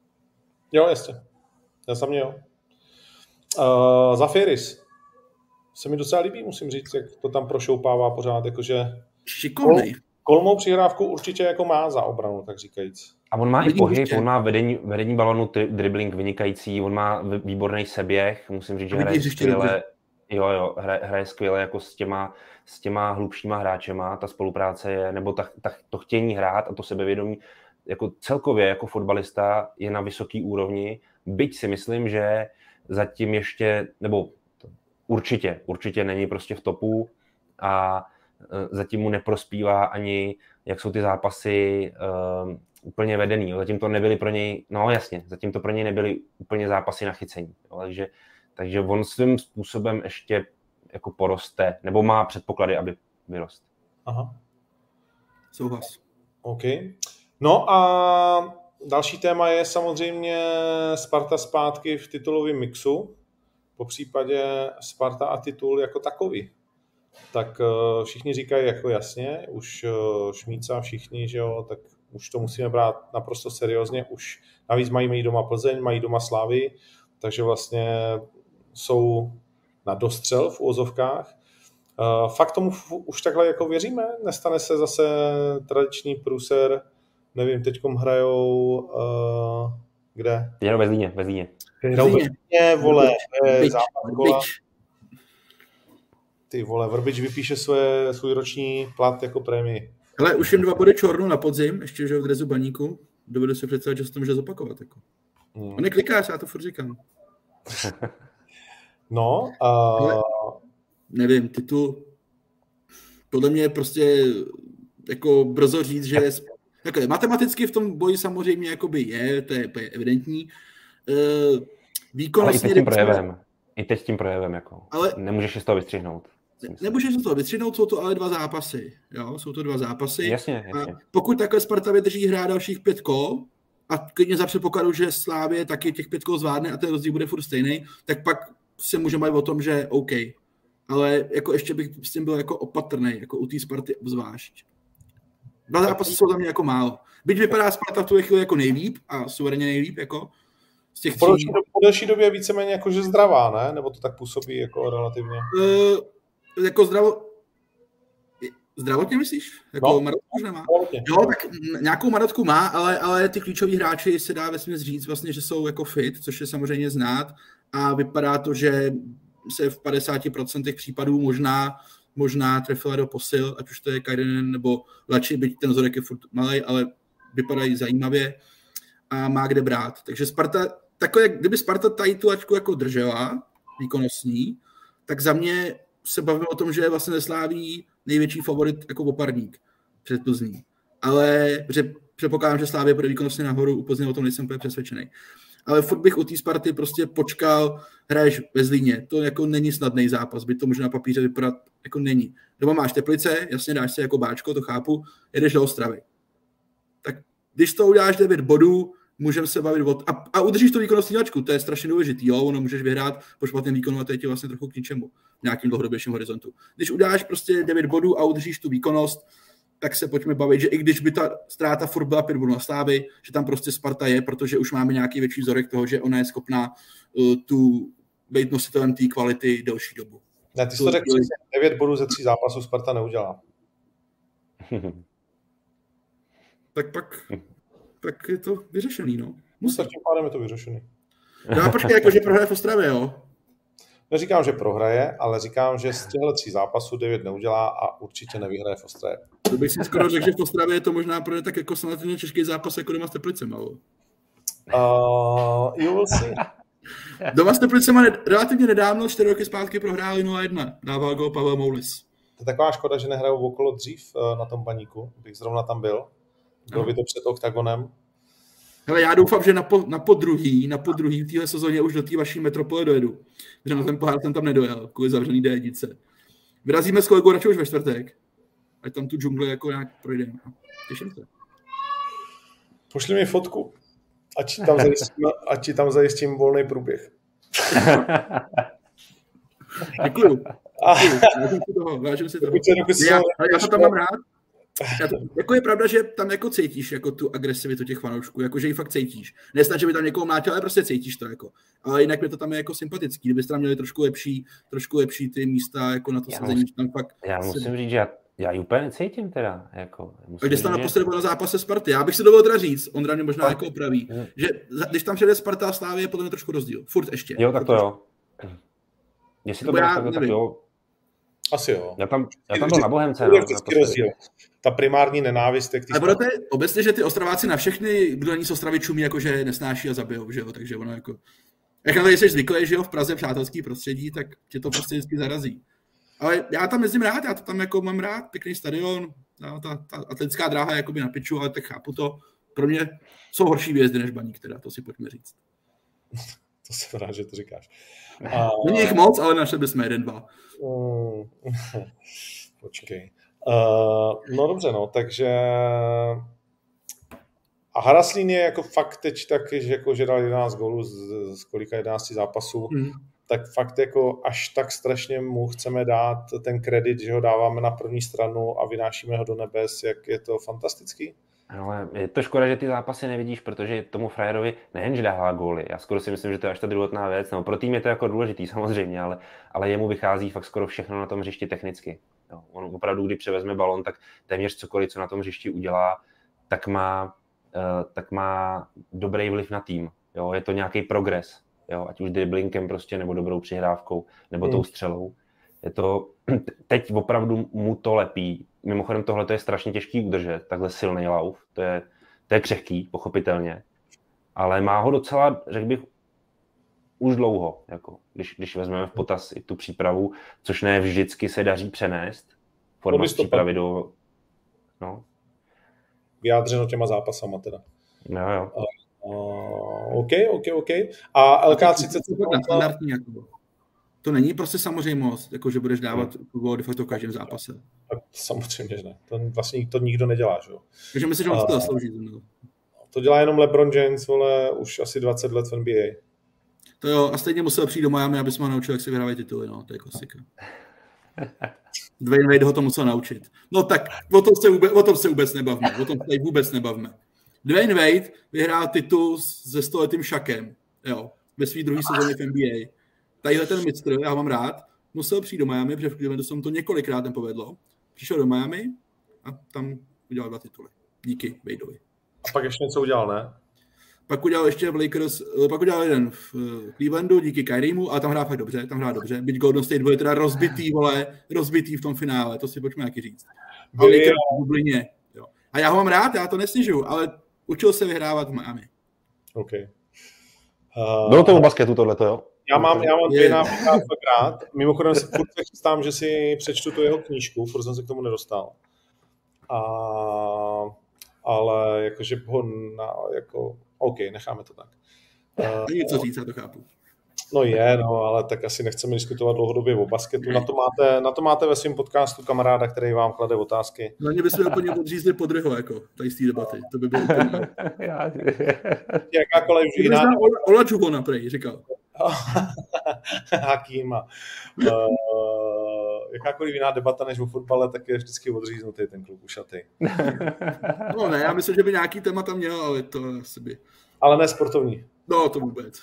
Jo, jasně. Já za mě jo. Uh, Zafiris. se mi docela líbí, musím říct, jak to tam prošoupává pořád, jakože šikovnej. Kolmou přihrávku určitě jako má za obranu, tak říkajíc. A on má i pohyb, on má vedení, vedení balonu, dribbling vynikající, on má výborný seběh, musím říct, že hraje skvěle, jo, jo, hraje, hraje skvěle jako s těma, s těma hlubšíma hráčema, ta spolupráce je, nebo ta, ta, to chtění hrát a to sebevědomí, jako celkově jako fotbalista je na vysoký úrovni, byť si myslím, že zatím ještě, nebo určitě, určitě není prostě v topu a zatím mu neprospívá ani, jak jsou ty zápasy uh, úplně vedený. Zatím to nebyly pro něj, no jasně, zatím to pro něj nebyly úplně zápasy na chycení. Jo, takže, takže on svým způsobem ještě jako poroste, nebo má předpoklady, aby vyrost. Aha. Souhlas. OK. No a další téma je samozřejmě Sparta zpátky v titulovém mixu, po případě Sparta a titul jako takový. Tak všichni říkají jako jasně, už Šmíca všichni, že jo, tak už to musíme brát naprosto seriózně, už navíc mají, mají doma Plzeň, mají doma Slávy, takže vlastně jsou na dostřel v úvozovkách. Fakt tomu už takhle jako věříme? Nestane se zase tradiční průser, nevím, teďkom hrajou, uh, kde? Jenom ve Zlíně, ve Zlíně. Hrajou ve Zlíně, vole, západ kola. Ty vole, Vrbič vypíše své, svůj roční plat jako prémii. Hele, už jim dva body čornu na podzim, ještě že v drezu Baníku. Dovedu si představit, že se to může zopakovat. Jako. Hmm. On je klikář, já to furt říkám. No, uh... Hele, nevím, titul podle mě je prostě jako brzo říct, že je, jako je matematicky v tom boji samozřejmě jakoby je, to je, to je evidentní. Uh, výkonnostně... Ale i teď tím projevem. I teď tím projevem, jako. Ale... Nemůžeš si z toho vystřihnout. Ne, nemůžeš se z toho vystřihnout, jsou to ale dva zápasy. Jo? Jsou to dva zápasy. Jasně, jasně. A pokud takhle Sparta vydrží hrát dalších pět kol, a klidně za předpokladu, že Slávě taky těch pět kol zvládne a ten rozdíl bude furt stejný, tak pak se můžeme bavit o tom, že OK. Ale jako ještě bych s tím byl jako opatrný, jako u té Sparty zvlášť. Dva zápasy jsou tam jako málo. Byť vypadá Sparta v tu chvíli jako nejlíp a suverénně nejlíp, jako z těch po, delší, po delší době víceméně jakože zdravá, ne? Nebo to tak působí jako relativně? Uh, jako zdravo... Zdravotně myslíš? Jako no, Marotku už nemá? Zdravotně. Jo, tak nějakou Marotku má, ale, ale ty klíčoví hráči se dá vesměs říct vlastně, že jsou jako fit, což je samozřejmě znát a vypadá to, že se v padesáti procentech případů možná, možná trefila do posil, ať už to je Kairinen nebo Lači, byť ten vzorek je furt malej, ale vypadají zajímavě a má kde brát. Takže Sparta, takhle, kdyby Sparta tady tu laťku jako držela, výkonnostní, tak za mě se bavíme o tom, že je vlastně Sláví největší favorit jako oparník před Plzní. Ale předpokládám, že Slávě bude výkonnostně nahoru, u Plzně o tom nejsem úplně přesvědčený. Ale furt bych u té Sparty prostě počkal, hraješ ve Zlíně. To jako není snadný zápas, by to možná na papíře vypadat jako není. Doma máš Teplice, jasně dáš se jako báčko, to chápu, jedeš do Ostravy. Tak když to uděláš devět bodů, můžeme se bavit o... A, a udržíš tu výkonnostní lačku, to je strašně důležitý, jo, ono můžeš vyhrát po špatném výkonu a to je ti vlastně trochu k ničemu v nějakým dlouhodobějším horizontu. Když uděláš prostě devět bodů a udržíš tu výkonnost, tak se pojďme bavit, že i když by ta ztráta furt byla pět bodů na Slávy, že tam prostě Sparta je, protože už máme nějaký větší vzorek toho, že ona je schopná uh, tu být nositelem té kvality delší dobu. Ne, ty jsi to řekl, že devět bodů ze tří zápasů Sparta neudělá. tak pak, pak je to vyřešený, no. Musím. Tak tím pádem je to vyřešený. No a počkej, jako, že prohraje v Ostravě, jo? Neříkám, že prohraje, ale říkám, že z těchto tří zápasů devět neudělá a určitě nevyhraje v Ostravě. To bych si skoro řekl, že v Ostravě je to možná pro ně tak jako samozřejmě těžký zápas, jako doma s Teplicema. Uh, you will see. Doma s Teplicema ne- relativně nedávno, čtyři roky zpátky prohráli nula jedna. Dával gol Pavel Moulis. To je taková škoda, že nehrajou okolo dřív uh, na tom Baníku. Bych zrovna tam byl. Byl by to před oktagonem. Hele, já doufám, že na, po, na podruhý, na podruhý v téhle sezóně už do té vaší metropole dojedu. Že na ten pohár jsem tam nedojel, kvůli zavřený dé jedničce. Vyrazíme s kolegou radši už ve čtvrtek. Ať tam tu džungli jako nějak projdeme. Těším se. Pošli mi fotku. Ať ti tam zajistím, ať ti tam zajistím volný průběh. Děkuju. Vážím si toho, vážím si toho. Já, já to tam mám rád. To, jako je pravda, že tam jako cítíš jako tu agresivitu těch fanoušků, jako že ji fakt cítíš. Nesnad, že by tam někoho mlátil, ale prostě cítíš to jako. Ale jinak mi to tam je jako sympatický, kdybyste tam měli trošku lepší, trošku lepší ty místa jako na to já sezení, musím, tam fakt. Já musím se... říct, že já, já ji úplně necítím teda. Jako, a když tam naposledy byl na zápase Sparty, já bych si dovolil teda říct, Ondra mě možná jako opraví, hmm. že když tam přijde Sparta a Slávy, je podle mě trošku rozdíl. Furt ještě. Jo, tak to furt jo. Jestli to bylo takhle, tak jo. Asi jo. Já tam, já tam byl na Bohemce. No, ta primární nenávist. Ale budete obecně, že ty Ostraváci na všechny, kdo není z Ostravy čumí, jakože nesnáší a zabijou, že jo, takže ono jako... Jak na to jsi zvyklý, že jo, v Praze přátelský prostředí, tak tě to prostě vždycky zarazí. Ale já tam jezdím rád, já to tam jako mám rád, pěkný stadion, ta, ta, ta atletická dráha je jakoby na piču, ale tak chápu to. Pro mě jsou horší výjezdy než Baník, teda, to si pojďme říct. To jsem rád, že to říkáš. A... Není jich moc, ale našli bychom jeden, dva. Mm, počkej. Uh, no dobře, no, takže a Haraslín je jako fakt teď taky, že, jako, že dal jedenáct gólů z, z kolika jedenácti zápasů, mm. tak fakt jako až tak strašně mu chceme dát ten kredit, že ho dáváme na první stranu a vynášíme ho do nebes, jak je to fantastický. Ale je to škoda, že ty zápasy nevidíš, protože tomu frajerovi nejenže dává góly. Já skoro si myslím, že to je až ta druhotná věc. No, pro tým je to jako důležitý samozřejmě, ale, ale jemu vychází fakt skoro všechno na tom hřišti technicky. Jo, on opravdu, když převezme balon, tak téměř cokoliv, co na tom hřišti udělá, tak má, uh, tak má dobrý vliv na tým. Jo, je to nějaký progres, jo, ať už driblinkem prostě, nebo dobrou přihrávkou, nebo mm. tou střelou. Je to, teď opravdu mu to lepí. Mimochodem tohle je strašně těžký udržet, takhle silný lauf, to je, to je křehký, pochopitelně, ale má ho docela, řekl bych, už dlouho, jako, když, když vezmeme v potaz i tu přípravu, což ne vždycky se daří přenést, forma přípravy do... No. Vyjádřeno těma zápasama teda. Jo, jo. Uh, OK, OK, OK. A L K třicet... Standardní jako... To není prostě samozřejmost, jako že budeš dávat gól de facto v každém zápase. Tak samozřejmě, že ne. To vlastně to nikdo nedělá, že jo. Takže myslím, že on to zaslouží. No. To dělá jenom LeBron James, vole, už asi dvacet let v N B A. To jo, a stejně musel přijít do Miami, aby jsme ho naučil, jak si vyhrávají tituly, no, to je klasika. Dwayne Wade ho to musel naučit. No tak, o tom se vůbec, o tom se vůbec nebavme, o tom se vůbec nebavme. Dwayne Wade vyhrál titul se stoletým Shakem, jo, ve svý druhý sezóně v N B A. Tadyhle ten mistr, já ho mám rád, musel přijít do Miami, protože v Clevelandu se mu to několikrát nepovedlo. Přišel do Miami a tam udělal dva tituly. Díky Wadeovi. A pak ještě něco udělal, ne? Pak udělal ještě v Lakers, pak udělal jeden v Clevelandu díky Kyriemu, a tam hrál fakt dobře, tam hrál dobře. Byť Golden State byl teda rozbitý, vole, rozbitý v tom finále, to si pojďme nějaký říct. A Lakers v Dublině, jo. A já ho mám rád, já to nesnižuju, ale učil se vyhrávat v Miami. OK. Uh, Bylo to u basketu tohleto, jo? Já mám, já mám dvě návyky rád. Mimochodem se furt chystám, že si přečtu tu jeho knížku, furt jsem se k tomu nedostal. A, ale jakože ho na, jako, OK, necháme to tak. Není co říct, já to chápu. No je, no, ale tak asi nechceme diskutovat dlouhodobě o basketu. Na to máte, na to máte ve svém podcastu kamaráda, který vám klade otázky. No mě bychom úplně odřízli podryho, jako, tady z té debaty. To by bylo úplně... Jakákoliv jiná... Ola Čubona, prej, říkal. Hakýma. Uh, jakákoliv jiná debata než o fotbale, tak je vždycky odříznutý ten kluk ušatý. No ne, já myslím, že by nějaký téma tam měl, ale to asi by... Ale ne sportovní. No, to vůbec.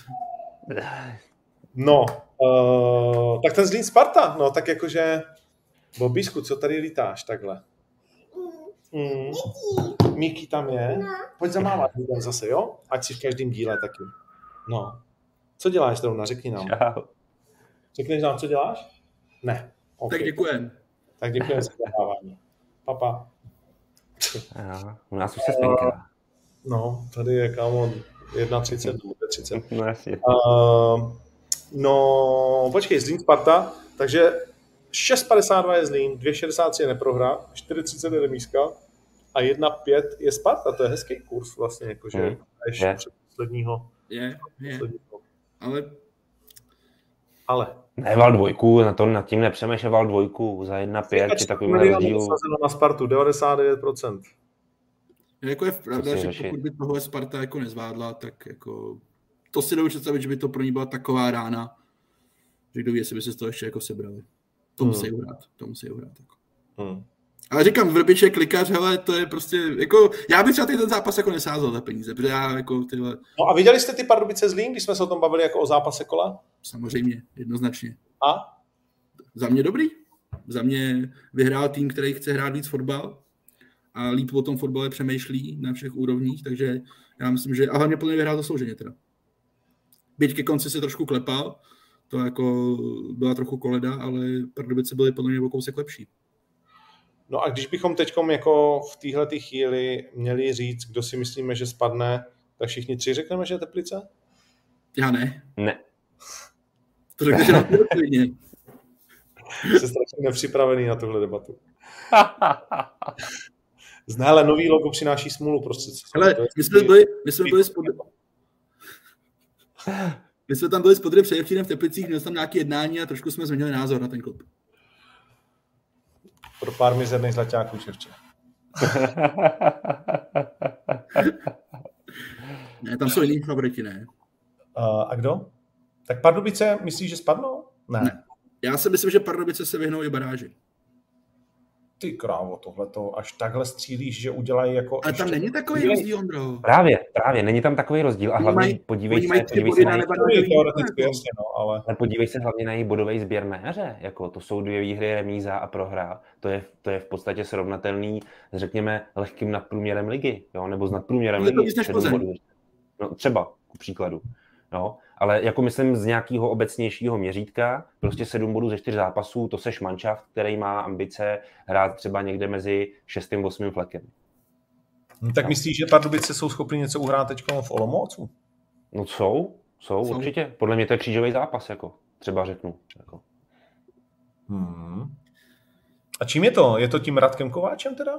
No, uh, tak ten Zlín Sparta, no tak jakože, Bobísku, co tady lítáš takhle? Mm. Míky tam je. Pojď zamávat zase, jo? Ať si v každém díle taky. No. Co děláš zrovna? Řekni nám. Čau. Řekneš nám, co děláš? Ne. Okay. Tak děkujem. Tak děkujem za zamávání. Papa. Jo, u nás už se spinká. Uh, no, tady je kámo jedna třicet nebo třicet. No, jasně. Uh, no, počkej, Zlín Sparta, takže šest padesát dva je Zlín, dvě šedesát tři je neprohra, čtyři třicet je remízka a jedna pět je Sparta, to je hezký kurz vlastně, jakože hmm. ještě před posledního. Je, je, ale... Ale. Neval dvojku, na to nad tím nepřemýšlel val dvojku za jedna pět při takovým rozdílu. Na Spartu, devadesát devět procent. Jako je pravda, že pokud by tohle Sparta jako nezvládla, tak jako to si dovedu představit, že by to pro ní byla taková rána, že kdo ví, jestli by se z toho ještě jako sebrali. To hmm. musí uhrát, to musí uhrát. Jako. Hmm. Ale říkám, Vrbiček, Klikař, hele, to je prostě, jako, já bych třeba ten zápas jako nesázel za peníze, protože já jako tyhle... No a viděli jste ty Pardubice Zlín, když jsme se o tom bavili jako o zápase kola? Samozřejmě, jednoznačně. A? Za mě dobrý. Za mě vyhrál tým, který chce hrát víc fotbal a líp o tom fotbale přemýšlí na všech úrovních, takže já myslím, že... A hlavně plně vyhrál zaslouženě teda. Byť ke konci se trošku klepal, to jako byla trochu koleda, ale Pardubice byly podle mě o kousek lepší. No a když bychom teďkom jako v téhleté chvíli měli říct, kdo si myslíme, že spadne, tak všichni tři řekneme, že je Teplice? Já ne. Ne. To řekneš na to klidně. Jsi strašně nepřipravený na tuhle debatu. Zná, ale nový logo přináší smůlu prostě. Hele, my jsme byli, my jsme byli spod... My jsme tam byli s Podry předevčírem v Teplicích, měli jsme tam nějaké jednání a trošku jsme změnili názor na ten klub. Pro pár mizerných zlaťáků, čerče. Ne, tam jsou jiný favoriti, ne? Uh, a kdo? Tak Pardubice myslíš, že spadnou? Ne. ne. Já si myslím, že Pardubice se vyhnou i baráži. Ty krávo, tohleto, až takhle střílíš, že udělají jako... Ale tam není takový rozdíl, Ondro. Právě, právě, není tam takový rozdíl a hlavně mají, podívej se, podívej se na, jasně, no, ale... podívej se hlavně na její bodový sběr na jaře, jako to jsou dvě výhry, remíza a prohra, to je, to je v podstatě srovnatelný, řekněme, lehkým nadprůměrem ligy, jo, nebo s nadprůměrem ale ligy. No třeba, ku příkladu. No, ale jako myslím z nějakého obecnějšího měřítka, prostě sedm bodů ze čtyř zápasů, to seš manšaft, který má ambice hrát třeba někde mezi šestým a osmým flekem. No, tak myslíš, že Pardubice jsou schopni něco uhrát teď v Olomoucu? No jsou, jsou, jsou, určitě. Podle mě to je křížový zápas, jako třeba řeknu. Jako. Hmm. A čím je to? Je to tím Radkem Kováčem teda?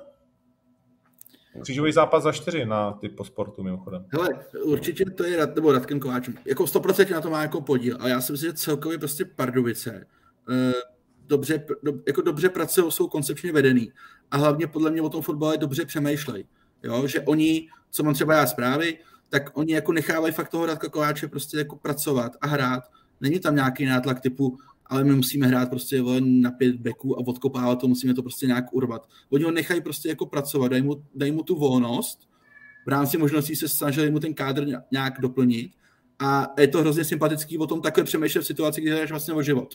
Křížový zápas za čtyři na typ po sportu mimochodem. Hele, určitě to je Rad, nebo Radkem Kováčem. Jako sto procent na to má jako podíl. A já si myslím, že celkově prostě Pardubice eh, dobře, do, jako dobře pracují, jsou koncepčně vedený. A hlavně podle mě o tom fotbale dobře přemýšlej. Jo? Že oni, co mám třeba já zprávy, tak oni jako nechávají fakt toho Radka Kováče prostě jako pracovat a hrát. Není tam nějaký nátlak typu, ale my musíme hrát prostě na pět beků a odkopávat to, musíme to prostě nějak urvat. Oni ho nechají prostě jako pracovat, dají mu, dají mu tu volnost, v rámci možností se snažili mu ten kádr nějak doplnit a je to hrozně sympatický o tom takhle přemýšlet v situaci, kdy hraješ vlastně o život.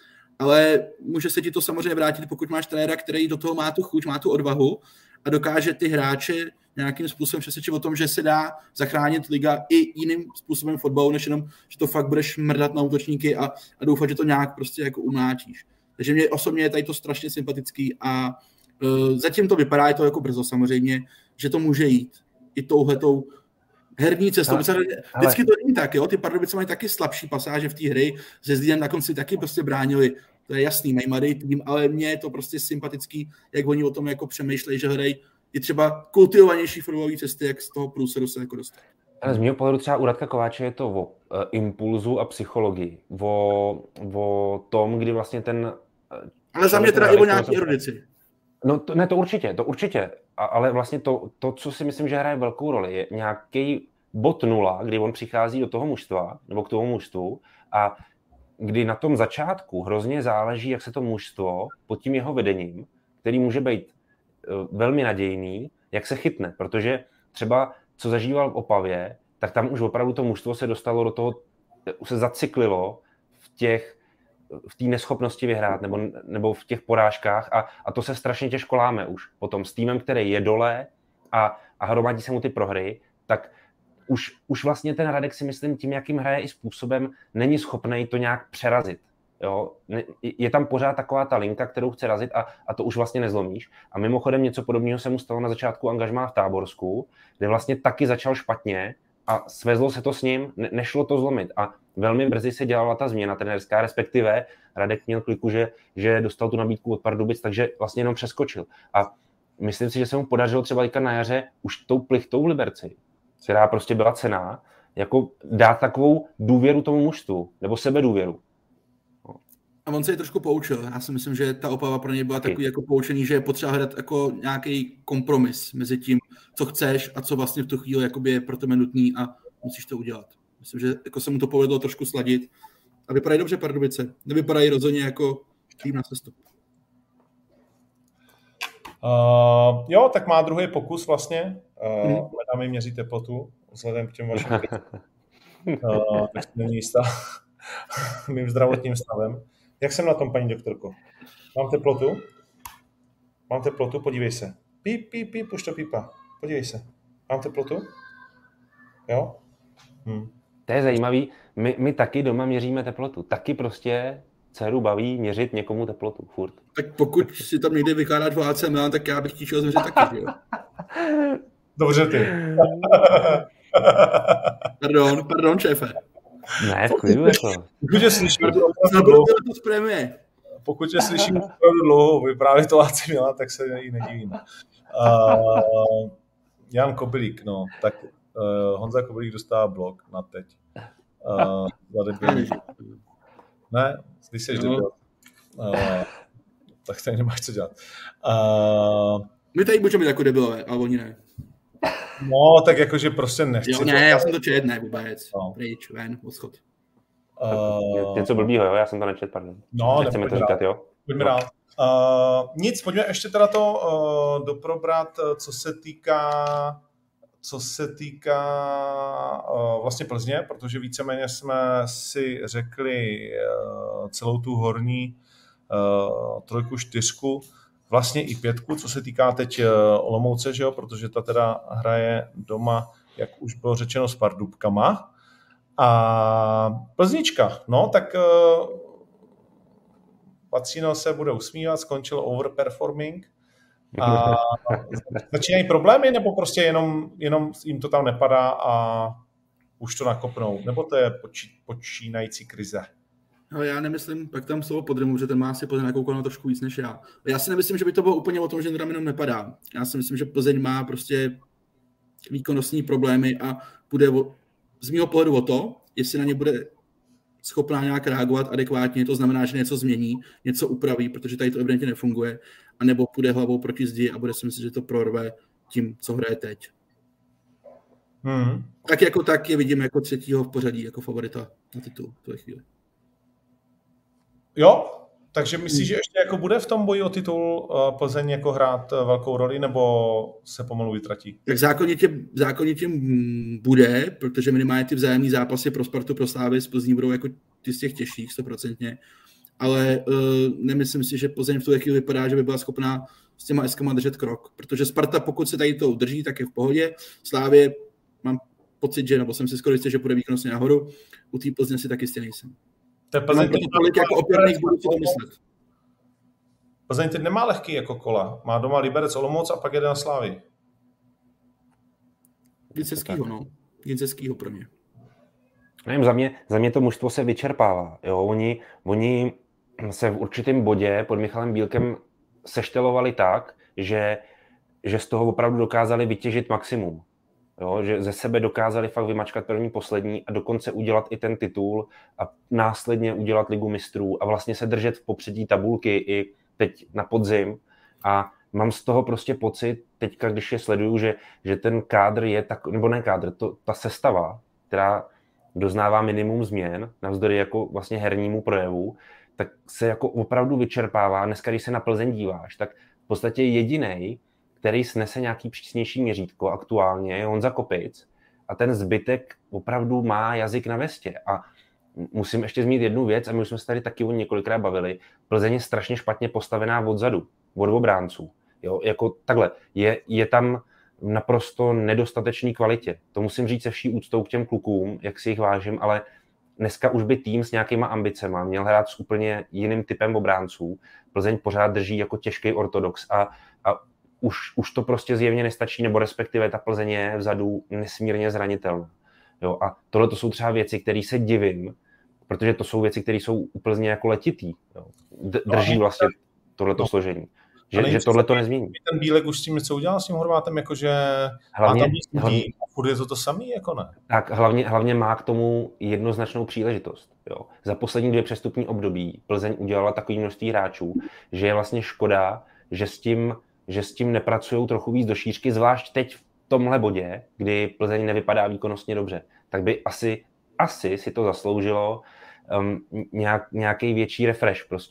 Ale může se ti to samozřejmě vrátit, pokud máš trenéra, který do toho má tu chuť, má tu odvahu a dokáže ty hráče nějakým způsobem přesvědčit o tom, že se dá zachránit liga i jiným způsobem fotbalu, než jenom, že to fakt budeš mrdat na útočníky a, a doufat, že to nějak prostě jako umlátíš. Takže mě osobně je tady to strašně sympatický a uh, zatím to vypadá, je to jako brzo samozřejmě, že to může jít i touhletou herní cestou. Ale, vždycky ale... to není tak, jo? Ty Pardubice mají taky slabší pasáže v té hry, se Zlínem na konci taky prostě bránili. To je jasný, mají mladý tým, ale mně je to prostě sympatický, jak oni o tom jako přemýšlejí, že hledají i třeba kultivovanější fotbalové cesty, jak z toho průseru se jako dostat. Ale z mého pohledu třeba u Radka Kováče je to o uh, impulzu a psychologii, o, o tom, kdy vlastně ten... Uh, ale za mě teda i o nějaký erudici. No to, ne, to určitě, to určitě, a, ale vlastně to, to, co si myslím, že hraje velkou roli, je nějaký bod nula, kdy on přichází do toho mužstva, nebo k tomu mužstvu a kdy na tom začátku hrozně záleží, jak se to mužstvo pod tím jeho vedením, který může být velmi nadějný, jak se chytne, protože třeba, co zažíval v Opavě, tak tam už opravdu to mužstvo se dostalo do toho, se zacyklilo v těch, v té neschopnosti vyhrát, nebo, nebo v těch porážkách a, a to se strašně těžko láme už. Potom s týmem, který je dole a, a hromadí se mu ty prohry, tak už, už vlastně ten Radek si myslím tím, jakým hraje i způsobem, není schopný to nějak přerazit. Jo, je tam pořád taková ta linka, kterou chce razit a, a to už vlastně nezlomíš. A mimochodem něco podobného se mu stalo na začátku angažmá v Táborsku, kde vlastně taky začal špatně a svezlo se to s ním, ne, nešlo to zlomit. A velmi brzy se dělala ta změna trenérská, respektive Radek měl kliku, že, že dostal tu nabídku od Pardubic, takže vlastně jenom přeskočil. A myslím si, že se mu podařilo třeba teďka na jaře už tou plichtou v Liberci, která prostě byla cenná, jako dát takovou důvěru tomu mužstvu, nebo sebedůvěru. A on se je trošku poučil. Já si myslím, že ta Opava pro něj byla takový jako poučený, že je potřeba hledat jako nějaký kompromis mezi tím, co chceš a co vlastně v tu chvíli jakoby je pro tebe nutný a musíš to udělat. Myslím, že jako se mu to povedlo trošku sladit. A vypadají dobře Pardubice. Nevypadají rozhodně jako tým na sestup. Uh, jo, tak má druhý pokus vlastně. Uh, Mhm. Hledá mi měří teplotu vzhledem k těm vašim uh, tak si není jistá mým zdravotním stavem. Jak jsem na tom, paní doktorko? Mám teplotu? Mám teplotu? Podívej se. Píp, píp, píp, už to pípa. Podívej se. Mám teplotu? Jo? Hm. To je zajímavý. My, my taky doma měříme teplotu. Taky prostě dceru baví měřit někomu teplotu. Furt. Tak pokud si tam někdy vykládáš v A C Milan, tak já bych ti šel změřit taky, že jo? Dobře ty. Pardon, pardon, šéfe. Ne, v klidu je to. Pokud je slyším Snad dlouho, to zpremuje. pokud je slyším opravdu dlouho vyprávět to A C Milan, tak se jí nedivím. Uh, Jan Kobilík, no, tak uh, Honza Kobilík dostává blok na teď. Uh, ne, ty jsi No. debil. Uh, tak tady nemáš co dělat. Uh, My tady můžeme být jako debilové, ale oni ne. no, tak jakože prostě nechci. Jo, ne, já jsem to čet, ne, vůbec. No. Pryč, ven, odchod. Uh, Něco blbýho, jo? Já jsem to nečet, pardon. no, Nechceme to nepojďme říkat, dál. jo? Pojďme dál. Uh, nic, pojďme ještě teda to uh, doprobrat, co se týká co se týká uh, vlastně Plzně, protože víceméně jsme si řekli uh, celou tu horní uh, trojku, čtyřku, vlastně i pětku, co se týká teď uh, Olomouce, že jo, protože ta teda hraje doma, jak už bylo řečeno, s Pardubkama. A Plznička, no tak uh, Pacino se bude usmívat, skončil overperforming. A začínají problémy, nebo prostě jenom, jenom jim to tam nepadá a už to nakopnou? Nebo to je počí, počínající krize? No, já nemyslím, pak tam slovo podrymu, že ten má si Plzeň nakoukanou trošku víc než já. Já si nemyslím, že by to bylo úplně o tom, že tam jenom nepadá. Já si myslím, že Plzeň má prostě výkonnostní problémy a bude o, z mého pohledu o to, jestli na ně bude schopná nějak reagovat adekvátně, to znamená, že něco změní, něco upraví, protože tady to evidentně nefunguje, anebo půjde hlavou proti zdi a bude si myslet, že to prorve tím, co hraje teď. Hmm. Tak jako tak je vidím jako třetího v pořadí, jako favorita na titul v tuhle chvíli. Jo, takže myslíš, že ještě jako bude v tom boji o titul Plzeň jako hrát velkou roli, nebo se pomalu vytratí? Tak zákonitě, zákonitě bude, protože minimálně ty vzájemné zápasy pro Spartu, pro Slávy z Plzní budou jako ty z těch těžších, stoprocentně. Ale uh, nemyslím si, že Plzeň v tu chvíli vypadá, že by byla schopná s těma eskama držet krok. Protože Sparta, pokud se tady to udrží, tak je v pohodě. Slávě mám pocit, že, nebo jsem si skoro jistý, že půjde výkonnostně nahoru. U té Plzně si tak jistě nejsem. Plzeň teď tolik jako opěrných budu si to myslet. Plzeň teď nemá lehký jako kola. Má doma Liberec, Olomouc a pak jede na Slávy. Nic hezkýho, no. Nic hezkýho pro mě. Nevím, za mě, za mě to mužstvo se vyčerpává. Jo? Oni, oni se v určitém bodě pod Michalem Bílkem seštelovali tak, že, že z toho opravdu dokázali vytěžit maximum. Jo? Že ze sebe dokázali fakt vymačkat první, poslední a dokonce udělat i ten titul a následně udělat ligu mistrů a vlastně se držet v popředí tabulky i teď na podzim. A mám z toho prostě pocit, teďka, když je sleduju, že, že ten kádr je tak, nebo ne kádr, to, ta sestava, která doznává minimum změn, navzdory jako vlastně hernímu projevu, tak se jako opravdu vyčerpává. Dneska, když se na Plzeň díváš, tak v podstatě jedinej, který snese nějaký přísnější měřítko aktuálně, je Honza Kopic a ten zbytek opravdu má jazyk na vestě. A musím ještě zmínit jednu věc, a my už jsme se tady taky o několikrát bavili. Plzeň je strašně špatně postavená odzadu, od obránců. Jo, jako takhle, je, je tam naprosto nedostatečný kvalitě. To musím říct se vší úctou k těm klukům, jak si jich vážím, ale dneska už by tým s nějakýma ambicema měl hrát s úplně jiným typem obránců. Plzeň pořád drží jako těžký ortodox a, a už, už to prostě zjevně nestačí, nebo respektive ta Plzeň je vzadu nesmírně zranitelná. Jo, a tohle to jsou třeba věci, které se divím, protože to jsou věci, které jsou u Plzně jako letitý. Jo. D- drží vlastně tohleto složení. Že, že tohle to nezmění. Ten Bílek už s tím něco udělal s tím Horvátem, jakože hlavně, má tam víc lidí a furt je to to samý, jako ne? Tak hlavně, hlavně má k tomu jednoznačnou příležitost. Jo. Za poslední dvě přestupní období Plzeň udělala takové množství hráčů, že je vlastně škoda, že s tím, že s tím nepracují trochu víc do šířky, zvlášť teď v tomhle bodě, kdy Plzeň nevypadá výkonnostně dobře. Tak by asi, asi si to zasloužilo um, nějak, nějaký větší refresh prostě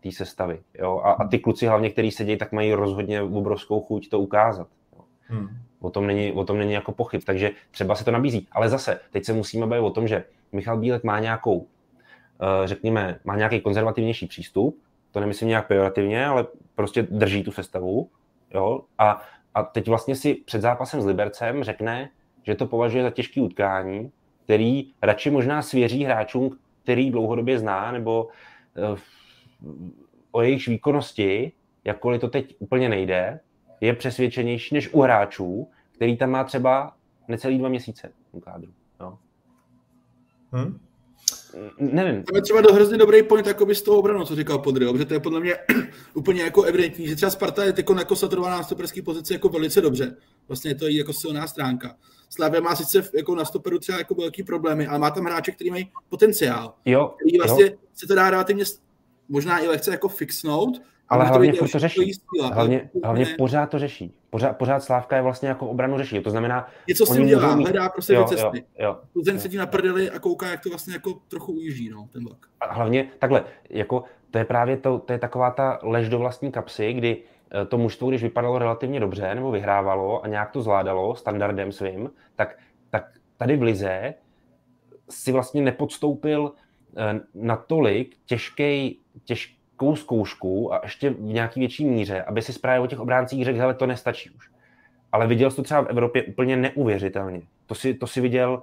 té sestavy. Jo? A, a ty kluci hlavně, kteří sedí, tak mají rozhodně obrovskou chuť to ukázat. Jo? Hmm. O tom není, o tom není jako pochyb, takže třeba se to nabízí. Ale zase, teď se musíme bavit o tom, že Michal Bílek má nějakou, řekněme, má nějaký konzervativnější přístup, to nemyslím nějak pejorativně, ale prostě drží tu sestavu. Jo? A, a teď vlastně si před zápasem s Libercem řekne, že to považuje za těžké utkání, který radši možná svěří hráčům, který dlouhodobě zná, nebo uh, o jejich výkonnosti, jakkoliv to teď úplně nejde, je přesvědčenější než u hráčů, který tam má třeba necelý dva měsíce u kádru. No. Hmm? Nevím. To je třeba do hrozně dobrý point jakoby z toho obranu, co říkal Podry, protože to je podle mě úplně jako evidentní, že třeba Sparta je jako nakonstatovaná na stoperské pozici jako velice dobře. Vlastně je to i jako silná stránka. Slavia má sice jako na stoperu třeba jako velký problémy, ale má tam hráče, který mají potenciál. Jo, který vlastně jo. se to dá relativně možná i lehce jako fixnout. Ale hlavně to, to řeší. Stíla, hlavně, hlavně pořád to řeší. Pořád, pořád Slávka je vlastně jako obranu řeší. To znamená... Něco s tím dělá, mít... hledá prostě jo, cesty. Jo, jo, ten sedí na prdeli a kouká, jak to vlastně jako trochu ujíždí, no, ten vlak. A hlavně takhle, jako to je právě to, to je taková ta lež do vlastní kapsy, kdy to mužstvo, když vypadalo relativně dobře, nebo vyhrávalo a nějak to zvládalo standardem svým, tak, tak tady v lize si vlastně nepodstoupil natolik těžký, těžkou zkoušku a ještě v nějaký větší míře, aby si právě o těch obráncích řekl, hele, to nestačí už. Ale viděl jsi to třeba v Evropě úplně neuvěřitelně. To si, to si viděl,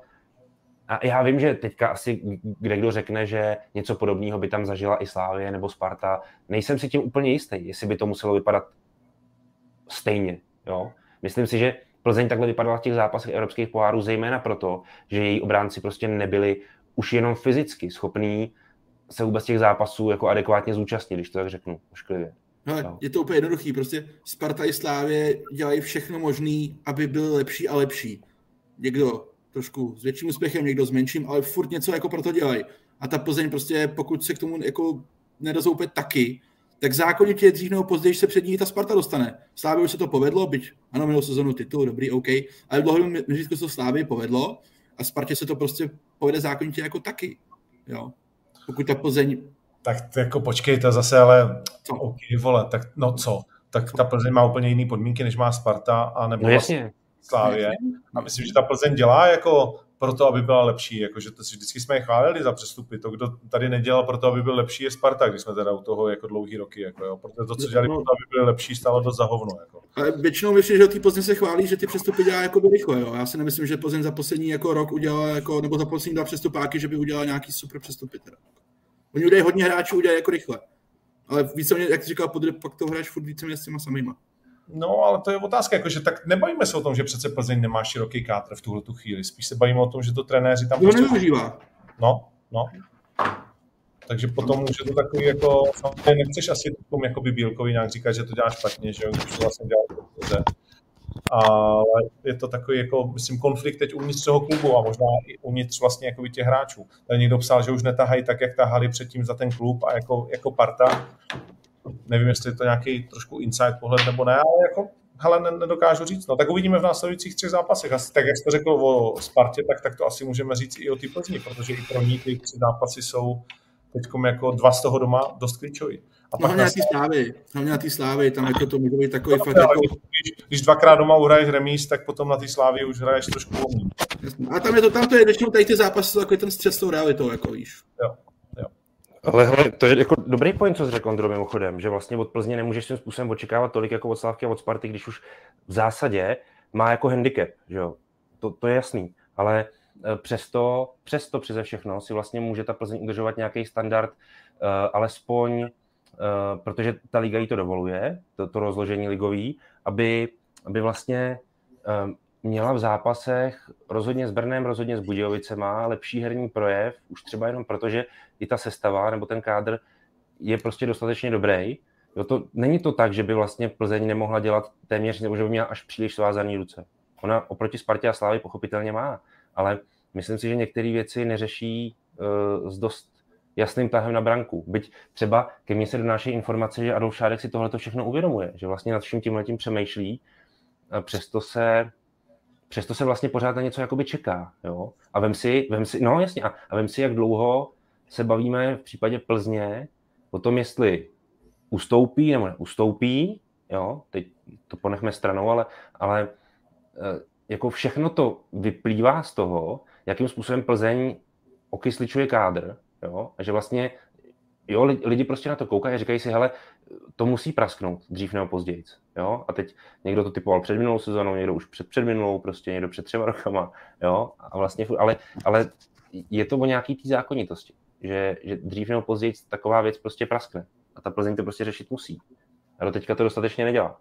a já vím, že teďka asi kde kdo řekne, že něco podobného by tam zažila i Slavie nebo Sparta. Nejsem si tím úplně jistý, jestli by to muselo vypadat stejně. Jo? Myslím si, že Plzeň takhle vypadala v těch zápasech evropských pohárů zejména proto, že její obránci prostě nebyli už jenom fyzicky schopní se vůbec těch zápasů jako adekvátně zúčastnit, když to tak řeknu ošklivě. No, je to úplně jednoduchý, prostě Sparta i Slavie dělají všechno možné, aby byly lepší a lepší. Někdo trošku s větším úspěchem, někdo s menším, ale furt něco jako pro to dělají. A ta Plzeň prostě, pokud se k tomu jako nedozoupe taky, tak zákonitě dřív nebo později se před ní ta Sparta dostane. Slavii už se to povedlo, byť ano, minulou sezonu titul, dobrý, OK, ale v dlouhodobém měřítku se to Slavii povedlo a Spartě se to prostě povede zákonitě jako taky. Jo. Pokud ta Plzeň... Tak jako počkej, to zase, ale co? OK, vole, tak no co? Tak ta Plzeň má úplně jiný podmínky, než má Sparta a nebo no jasně. Slavie. A myslím, že ta Plzeň dělá jako proto, aby byla lepší, jakože to si vždycky jsme je chválili za přestupy. To, kdo tady nedělal proto, aby byl lepší, je Sparta, když jsme teda u toho jako dlouhý roky, jako jo. Protože to, co dělali proto, aby byli lepší, stálo dost za hovno, jako. Ale většinou myslím, že o té Plzeň se chválí, že ty přestupy dělá jako rychle, jo. Já si nemyslím, že Plzeň za poslední jako rok udělala jako, nebo za poslední dva přestupáky, že by udělala nějaký super přestupy teda. Oni udělají hodně hráčů, udělají jako rychle. Ale víceméně, jak jsi říkal, Podry, pak to hraješ furt víceméně s těma samýma. No, ale to je otázka, jakože tak nebavíme se o tom, že přece Plzeň nemá široký kádr v tuhle tu chvíli. Spíš se bavíme o tom, že to trenéři tam... To prostě... nevyužívá. No, no. Takže potom může to takový jako... Nechceš asi tomu jakoby Bílkovi nějak říkat, že to dělá špatně, že jo, když to vlastně dělá dobře. Ale je to takový jako, myslím, konflikt teď uvnitř toho klubu a možná i uvnitř vlastně jakoby těch hráčů. Tady někdo psal, že už netahají tak, jak tahali předtím za ten klub a jako, jako parta. Nevím, jestli je to nějaký trošku inside pohled nebo ne, ale jako, hele, nedokážu říct. No, tak uvidíme v následujících třech zápasech. Asi tak, jak jste řekl o Spartě, tak, tak to asi můžeme říct i o té Plzni, protože i pro ní ty tři zápasy jsou teďkom jako dva z toho doma dost klíčový. A no, hlavně na té Slávy, hlavně na té Slávy, tam jako to může být takový no, fakt jako... Když, když dvakrát doma uhraješ remíz, tak potom na té Slávy už hraješ trošku volný. A tam je to, tam to je většinou tady ty zápasy jsou takový ten střed s tou realitou, jako víš. Jo. Ale hele, to je jako dobrý point, co jsi řekl, Ondro, mimochodem, že vlastně od Plzně nemůžeš tím způsobem očekávat tolik jako od Slávky a od Sparty, když už v zásadě má jako handicap, že jo, to, to je jasný, ale přesto, přesto přeze všechno si vlastně může ta Plzeň udržovat nějaký standard, uh, alespoň, uh, protože ta liga jí to dovoluje, to, to rozložení ligový, aby, aby vlastně uh, měla v zápasech rozhodně s Brnem, rozhodně s Budějovicema lepší herní projev, už třeba jenom proto, že i ta sestava nebo ten kádr je prostě dostatečně dobrý. Jo, to, není to tak, že by vlastně Plzeň nemohla dělat téměř, nebo že by měla až příliš svázaný ruce. Ona oproti Spartě a Slávy pochopitelně má, ale myslím si, že některé věci neřeší uh, s dost jasným tahem na branku. Byť třeba ke mně se donášejí informace, že Adolf Šádek si tohleto všechno uvědomuje, že vlastně nad vším tímhletím přemýšlí, a přesto se Přesto se vlastně pořád na něco jakoby čeká, jo. A vem si, vem si, no jasně, a, a vem si, jak dlouho se bavíme v případě Plzně o tom, jestli ustoupí nebo neustoupí, jo, teď to ponechme stranou, ale, ale jako všechno to vyplývá z toho, jakým způsobem Plzeň okysličuje kádr, jo, a že vlastně jo, lidi prostě na to koukají a říkají si, hele, to musí prasknout dřív nebo později, jo, a teď někdo to typoval před minulou sezónou, někdo už před předminulou, prostě někdo před třema rokama, jo, a vlastně, ale, ale je to o nějaký té zákonitosti, že, že dřív nebo později taková věc prostě praskne a ta Plzeň to prostě řešit musí. A do teďka to dostatečně nedělá.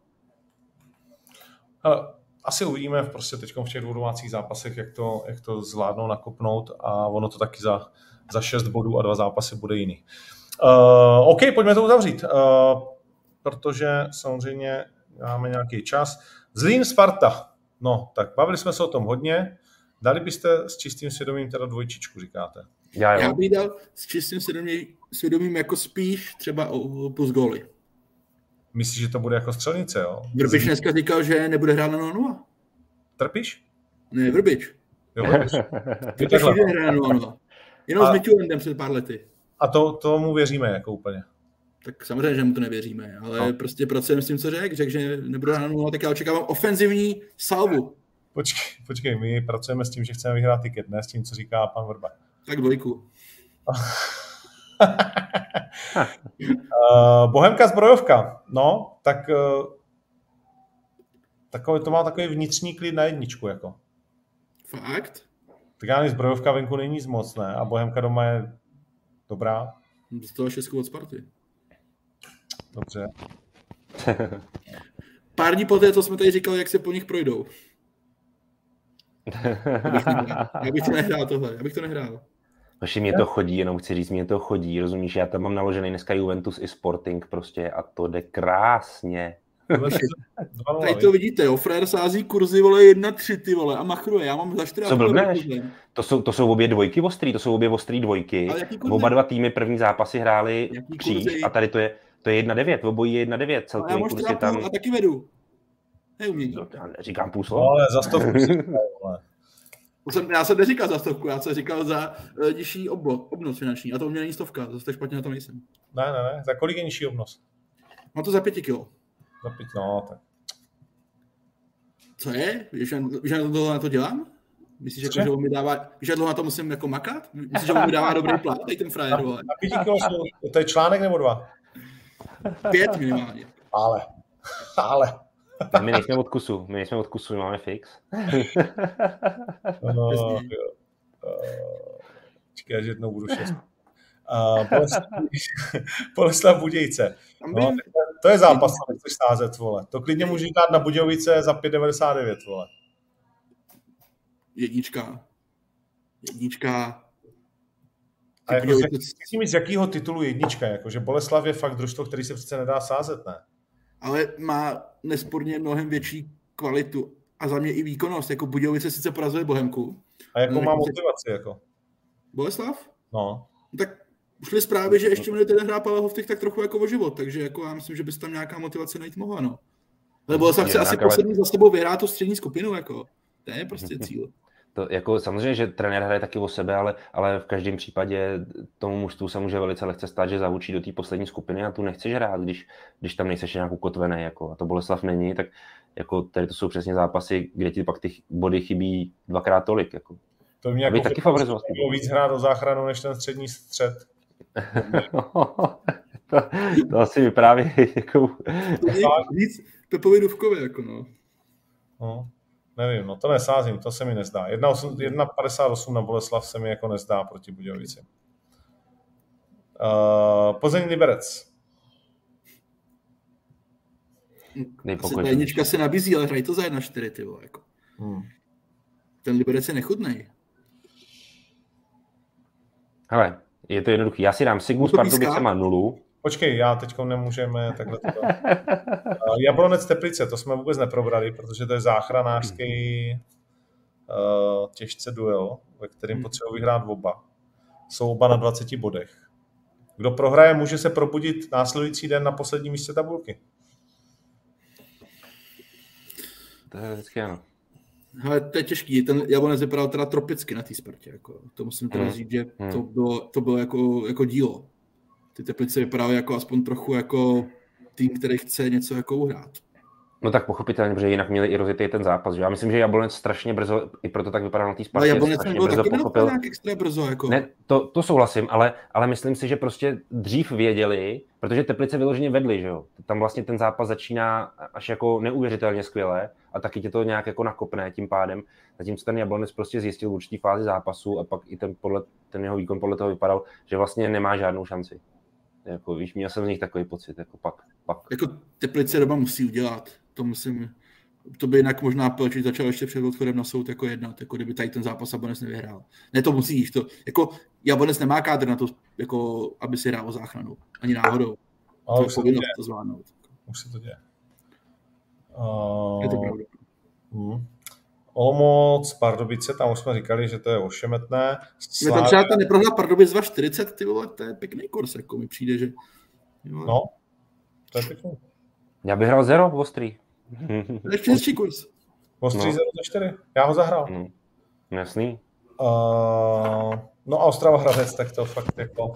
Ale asi uvidíme prostě teď v těch dvou domácích zápasech, jak to, jak to zvládnou nakopnout a ono to taky za, za šest bodů a dva zápasy bude jiný. Uh, OK, pojďme to uzavřít, uh, protože samozřejmě máme nějaký čas. Zlín Sparta. No, tak bavili jsme se o tom hodně. Dali byste s čistým svědomím teda dvojčičku, říkáte? Já, Já bych dal s čistým svědomím, svědomím jako spíš třeba o plus góly. Myslíš, že to bude jako střelnice, jo? Vrbič dneska říkal, že nebude hrát na nula nula. Trpíš? Ne, Vrbič. Jo, Vrbič. Vrbič jde hrát na nula nula. Jenom a... s Mitchellem před pár lety. A to, tomu věříme jako úplně. Tak samozřejmě, že mu to nevěříme, ale no. prostě pracujeme s tím, co řek. Řekl, že nebude hrát na nula, tak já očekávám ofenzivní salvu. Počkej, počkej, my pracujeme s tím, že chceme vyhrát tiket, ne s tím, co říká pan Vrba. Tak dvojku. uh, Bohemka Zbrojovka, no, tak uh, takový, to má takový vnitřní klid na jedničku, jako. Fakt? Tak já Zbrojovka venku není nic moc, ne? A Bohemka doma je dobrá. Dostala šestku od Sparty. Dobře. Pár dní poté, co jsme tady říkali, jak se po nich projdou. Já bych to nehrál tohle, já bych to nehrál. Vaši, mě to chodí, jenom chci říct, mě to chodí, rozumíš, já tam mám naložený dneska Juventus i Sporting prostě a to jde krásně. Tady to vidíte, jo, Frér sází kurzy, vole, jedna tři, ty vole, a machruje, já mám za čtyři. Co blbneš? To jsou, to jsou obě dvojky ostrý, to jsou obě ostrý dvojky. Oba dva týmy první zápasy hráli kříž a tady to je, to je jedna devět, obojí je jedna devět, celkový kurz je tam. A taky vedu. Neumění. Já neříkám půl slova. No, ale za stovku. Já jsem neříkal za stovku, já jsem říkal za uh, nižší obno, obnos finanční. A to u mě není stovka, zase tak špatně na tom nejsem. Ne, ne, ne. Za kolik je nižší obnos? Mám to za pěti kilo. Za pět, no tak. Co je? Víš, že na to, na to dělám? Myslíš, že, že on mi dává, víš, že dlouho na to musím jako makat? Myslíš, že on mi dává dobrý plán, tady ten frajer, vole? A pěti kilo jsou, to je článek nebo dva? Pět minimálně. Ale, ale. My nejsme od kusu, my nejsme od kusu, my máme fix. No, uh, čekaj, že jednou budu šest. Uh, Boleslav Budějce. No, to je zápas, co chceš sázet, vole. To klidně můžeš dát na Budějovice za pět devadesát devět, vole. Jednička. Jednička. A jako z, jaký, z jakého titulu jednička? Jako, že Boleslav je fakt družstvo, který se přece nedá sázet, ne? Ale má nesporně mnohem větší kvalitu a za mě i výkonnost. Jako Budějovice sice porazuje Bohemku. A jakou má motivaci? Jako? Boleslav? No. Tak šly zprávy, že ještě minulý týden hrá Pavel Hovtych tak trochu jako o život, takže jako já myslím, že by se tam nějaká motivace najít mohla, no. Ale Boleslav chce asi poslední za sebou vyhrát tu střední skupinu, jako. To je prostě cíl. To jako samozřejmě, že trenér hraje taky o sebe, ale, ale v každém případě tomu mužstvu se může velice lehce stát, že zahučí do té poslední skupiny a tu nechceš hrát, když, když tam nejseš nějak ukotvený, jako, a to Boleslav není, tak jako tady to jsou přesně zápasy, kde ti pak ty body chybí dvakrát tolik. Jako. To mě jako taky favorizovat. Bylo víc hrát do záchranu, než ten střední střed. to, to asi vypráví jako... Víc Pepovi Duvkovi, jako no. No. Nevím, no to nesázím, to se mi nezdá. jedna padesát osm na Boleslav se mi jako nezdá proti Budějovici. Uh, Plzeň Liberec. Asi ta jednička se nabízí, ale hrají to za jedna čtyři, ty vole, jako. Hmm. Ten Liberec je nechutnej. Hele, je to jednoduchý. Já si dám Sigmu Pardubice má nulu. Počkej, já teďko nemůžeme takhle to. Uh, Jablonec Teplice, to jsme vůbec neprobrali, protože to je záchranářský uh, těžce duel, ve kterém potřebují vyhrát oba. Jsou oba na dvaceti bodech. Kdo prohraje, může se probudit následující den na posledním místě tabulky. To je vždycky ano. Hele, to je těžký. Ten Jablonec vypadal teda tropicky na té Spartě. Jako. To musím teda hmm. říct, že to bylo, to bylo jako, jako dílo. Ty Teplice vypadaly jako aspoň trochu jako tým, který chce něco jako uhrát. No tak pochopitelně, protože jinak měli i rozjetý ten zápas. Že? Já myslím, že Jablonec strašně brzo, i proto tak vypadal na té Spartě, Jablonec strašně byl brzo taky pochopil. Nějak extra brzo, jako. Ne, to, to souhlasím, ale, ale myslím si, že prostě dřív věděli, protože Teplice vyloženě vedli, že jo. Tam vlastně ten zápas začíná až jako neuvěřitelně skvěle a taky tě to nějak jako nakopne tím pádem. Zatímco ten Jablonec prostě zjistil v určitý fázi zápasu a pak i ten, podle, ten jeho výkon podle toho vypadal, že vlastně nemá žádnou šanci. Jako, víš, měl jsem z nich takový pocit, jako pak, pak. Jako Teplice doma musí udělat, to musím, to by jinak možná Pelčík začal ještě před odchodem na soud jako jednat, jako kdyby tady ten zápas Jablonec nevyhrál. Ne, to musíš, to, jako Jablonec nemá kádr na to, jako, aby si hrál o záchranu, ani náhodou. Ale to už se to děje. To zvládnout. Už se to děje. Uh... Je to pravda. Hmm. Olomouc, Pardubice, tam už jsme říkali, že to je ošemetné. Slávě... Tam třeba ta neprohla Pardubic dva čtyřicet, ty vole, to je pěkný kurz, jako mi přijde, že... Jo. No, to je pěkný. Já bych hrál zero v ostrý. To je ještě hezčí kurz. Ostrý no. zero za čtyři, já ho zahrál. Hmm. Jasný. Uh, no a Ostrava Hradec, tak to fakt jako...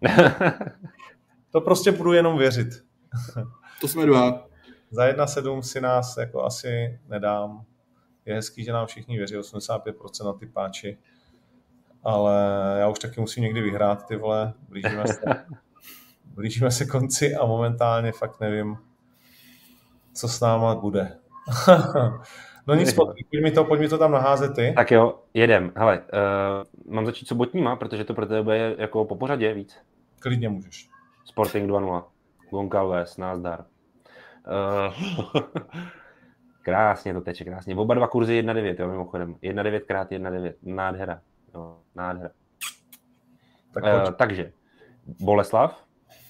to prostě budu jenom věřit. To jsme dva. Za jedna sedm si nás jako asi nedám. Je hezký, že nám všichni věří, osmdesát pět procent na ty páči. Ale já už taky musím někdy vyhrát, ty vole. Blížíme se, blížíme se konci a momentálně fakt nevím, co s náma bude. No nic, pojď mi to, pojď mi to tam naházet ty. Tak jo, jedem. Hele, uh, mám začít sobotníma, protože to pro tebe je jako po pořadě víc. Klidně můžeš. Sporting dva nula. Goncalves, názdar. Uh, krásně to teče, krásně. Oba dva kurzy jedna devět, jo, mimochodem. jedna devět krát jedna devět. Nádhera. Jo, nádhera. Tak uh, takže, Boleslav.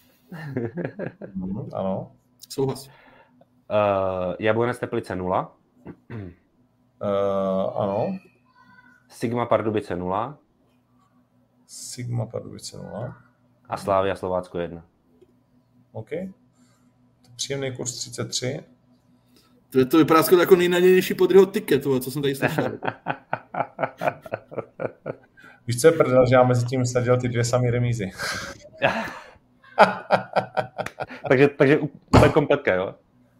mm, ano. Souhlas. Uh, Jablonec Teplice nula. Uh, ano. Sigma Pardubice nula. Sigma Pardubice nula. A Slavia Slovácko jedna. OK. Příjemný kurz třicet tři. To, to vypadá skoro jako nejnadějnější podryho tiket, co jsem tady slyšel. Víš, co je prdel, že já mezi tím sledil ty dvě samé remízy. takže, takže úplně kompletka, jo?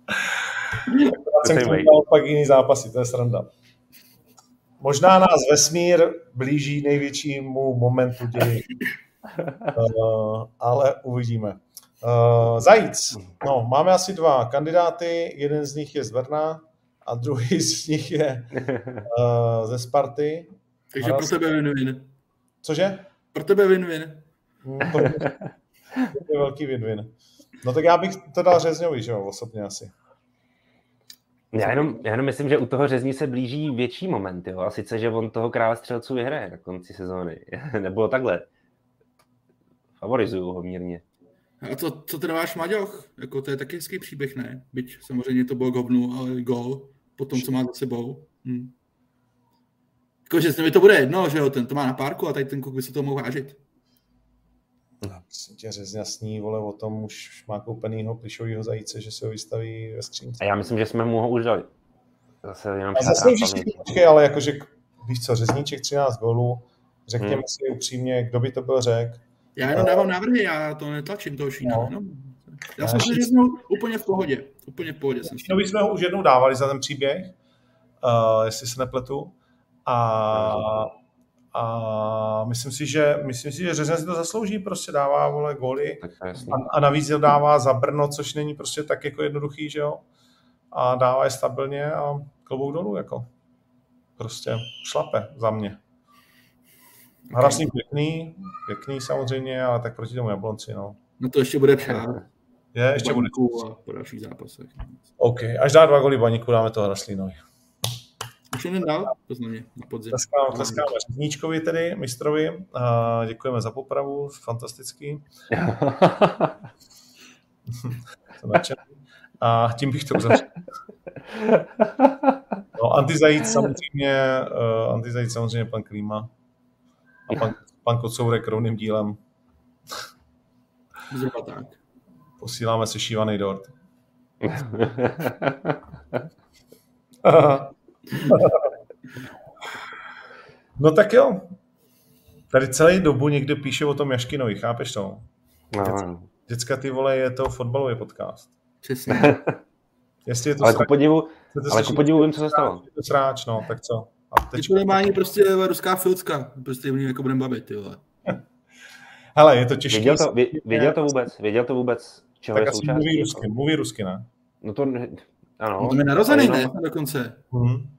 Já jsem koukal pak jiný zápasy, to je sranda. Možná nás vesmír blíží největšímu momentu ději. Uh, ale uvidíme. Uh, Zajíc. No, máme asi dva kandidáty. Jeden z nich je z Brna a druhý z nich je uh, ze Sparty. Takže pro tebe win-win. Cože? Pro tebe win-win. Hmm, to je velký win-win. No tak já bych to dal Řezňovi, že jo, osobně asi. Já jenom, já jenom myslím, že u toho Řezní se blíží větší moment, jo, a sice, že on toho krále střelců vyhraje na konci sezóny. Nebylo takhle. Favorizuju ho mírně. A to, co ten váš Maďoch? Jako to je taky hezký příběh, ne? Byť samozřejmě to bylo govnu, ale gól po tom, co má za sebou. Hm. Jako, že s nimi to bude jedno, že jo, ten to má na párku a tady ten kuk by se to mohl vážit. No, tě Řezňa sní, vole, o tom už má koupenýho plišovýho zajíce, že se ho vystaví ve skřínce. A já myslím, že jsme mu ho už dali. Zase jenom a zase už ještě, ale jakože, víš co, Řezníček třináct gólů, řekněme hmm. si upřímně, kdo by to byl řek. Já jenom dávám návrhy, já to netlačím toho Šína. No. No. Já jsem si říkal úplně v pohodě. Úplně v pohodě jsem si. No, jsme ho už jednou dávali za ten příběh, uh, jestli se nepletu. A, a myslím si, že myslím si, že Řezně si to zaslouží, prostě dává, vole, góly. A, a navíc ho dává za Brno, což není prostě tak jako jednoduchý, že jo. A dává je stabilně a klobouk dolů, jako. Prostě šlape za mě. Hraslí pěkný, pěkný samozřejmě, ale tak proti tomu Jablonci, no. No to ještě bude přát. Je, ještě bude. A po dalších zápasech. OK, až dá dva góly Baníku, dáme to Hraslínovi. Už jen dál, to znamená na podzim. Tleskáme, tleskáme Řezníčkovi tedy, mistrovi. Uh, děkujeme za popravu, fantastický. A tím bych to uzavřel. No, Antizajíc samozřejmě, uh, Antizajíc samozřejmě pan Klíma. A pan, pan Kocourek rovným dílem. Zhruba tak. Posíláme se šívaný dort. No tak jo. Tady celý dobu někde píše o tom Jaškinovi, chápeš to? No. Děcka, ty vole, je to fotbalový podcast. Přesně. Jestli je to ale sráč, ku podivu, ale ku podivu vím, co se stalo. Je to sráč, no, tak co? A teď... To nemá ani prostě ruská filcka, prostě mě jako budeme bavit, ty vole. Hele, je to těžké. Věděl to, vě, věděl to vůbec, věděl to vůbec, čeho tak je asi součástí? mluví rusky, mluví rusky, ne? No to, ano. No to je narozený, jenom... ne, dokonce. Hmm.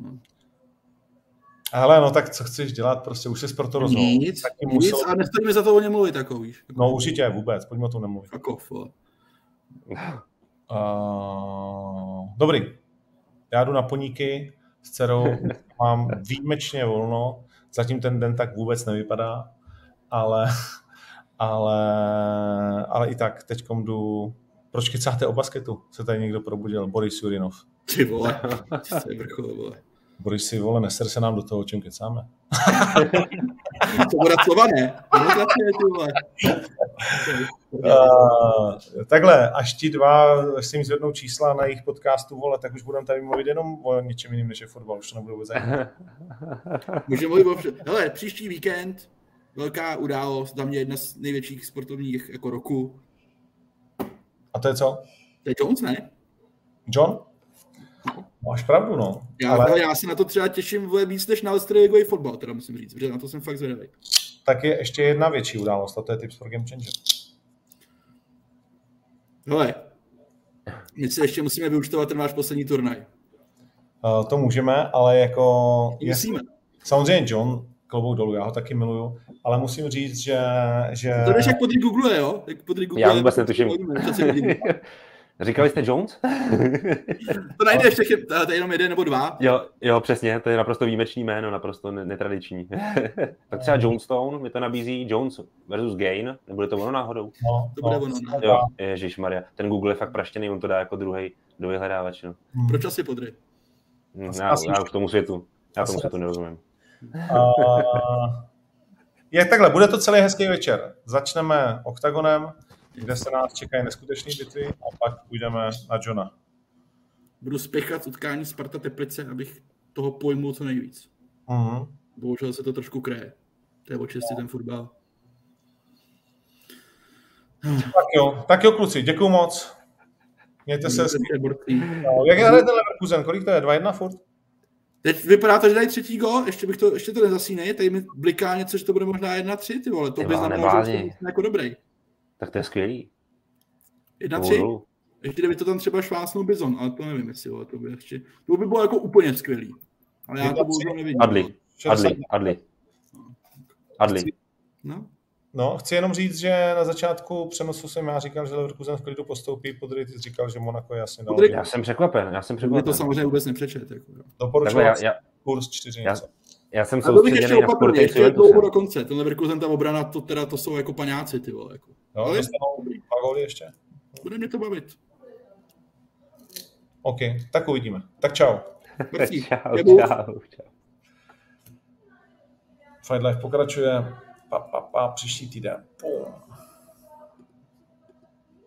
Hele, no tak co chceš dělat, prostě už jsi pro to rozhodl. Nic, nic, musel... a nestojíme za to o něm mluvit, jako víš. No určitě, vůbec, pojďme o tom nemluvit. Fuck off, vole. Uh, dobrý. Já jdu na Poníky s dcerou, mám výjimečně volno, zatím ten den tak vůbec nevypadá, ale, ale, ale i tak teďkom jdu... Proč kecáte o basketu? Se tady někdo probudil? Boris Jurinov. Ty vole, to je vrchol, vole. Boris si, vole, neser se nám do toho, o čem kecáme. To bude slova, ne? Demokracie, ty vole. Uh, takhle, až ti dva, až si jim zvednou čísla na jejich podcastu, vole, tak už budeme tady mluvit jenom o něčem jiným, než je fotbal, už to nebude vůbec zajímat. Můžeme mluvit o... Hele, příští víkend, velká událost, za mě jedna z největších sportovních jako roku. A to je co? To je Jones, ne? John? Máš pravdu, no. Já, ale... já se na to třeba těším vole, víc než na Australian fotbal, teda musím říct, protože na to jsem fakt zvědavý. Tak je ještě jedna větší událost, a to je Tips for Game Changer. Hele, my si ještě musíme vyúčtovat ten váš poslední turnaj. Uh, to můžeme, ale jako... Musíme. Je... Samozřejmě John, klobouk dolů, já ho taky miluju, ale musím říct, že... že... To jdeš jak podry Google, jo? Jak podry Google, já vůbec netuším. Říkali jste Jones? To najde ještě, to je jenom jeden nebo dva. Jo, jo, přesně, to je naprosto výjimečný jméno, naprosto netradiční. Tak třeba Jonestown mi to nabízí Jones versus Gain, nebude to ono náhodou? No, to bude no, ono. No. Jo, ježišmarja, ten Google je fakt praštěný, on to dá jako druhý do vyhledávač. No. Hmm. Proč asi podry? Hmm, já, já už tomu světu, já tomu světu nerozumím. Uh, je takhle, bude to celý hezký večer. Začneme oktagonem, kde se nás čekají neskutečné bitvy a pak půjdeme na Johna. Budu spěchat utkání Sparta Teplice, abych toho pojmul co nejvíc. Uh-huh. Bohužel se to trošku kreje. To je o česti ten fotbal. Tak jo, tak jo kluci, děkuju moc. Mějte se hezky. Jak je ten Leverkusen? Kolik to je? dva jedna furt? Teď vypadá to, že dají třetí gol, ještě, bych to, ještě to nezasínej, tady mi bliká něco, že to bude možná jedna tři, ty vole, to ty by znamenalo, že to jako dobrý. Tak to je skvělý. jedna tři? Ještě kdyby to tam třeba švásnul Bizon, ale to nevím, jestli vole, to by ještě, to by bylo jako úplně skvělý. Ale já to bohužel nevidím. Adli, Adli, Adli. Adli. No. No, chci jenom říct, že na začátku přenosu jsem já říkal, že Leverkusen v klidu postoupí, Podry ty říkal, že Monako je jasně dal. Já jsem překvapen, já jsem překvapen. To samozřejmě vůbec nepřečet. Jako, doporučuji kurz čtyři. Já, já jsem soustředěný na Sporty Juventusem. Do konce, ten Leverkusen, ta obrana, to teda to jsou jako paňáci, ty vole. Jako. Jo, ale dostanou dva góly ještě. Bude mě to bavit. OK, tak uvidíme. Tak čau. čau, čau, čau. Fight Life pokračuje. Pa, pa, pa, příští týden. Pum.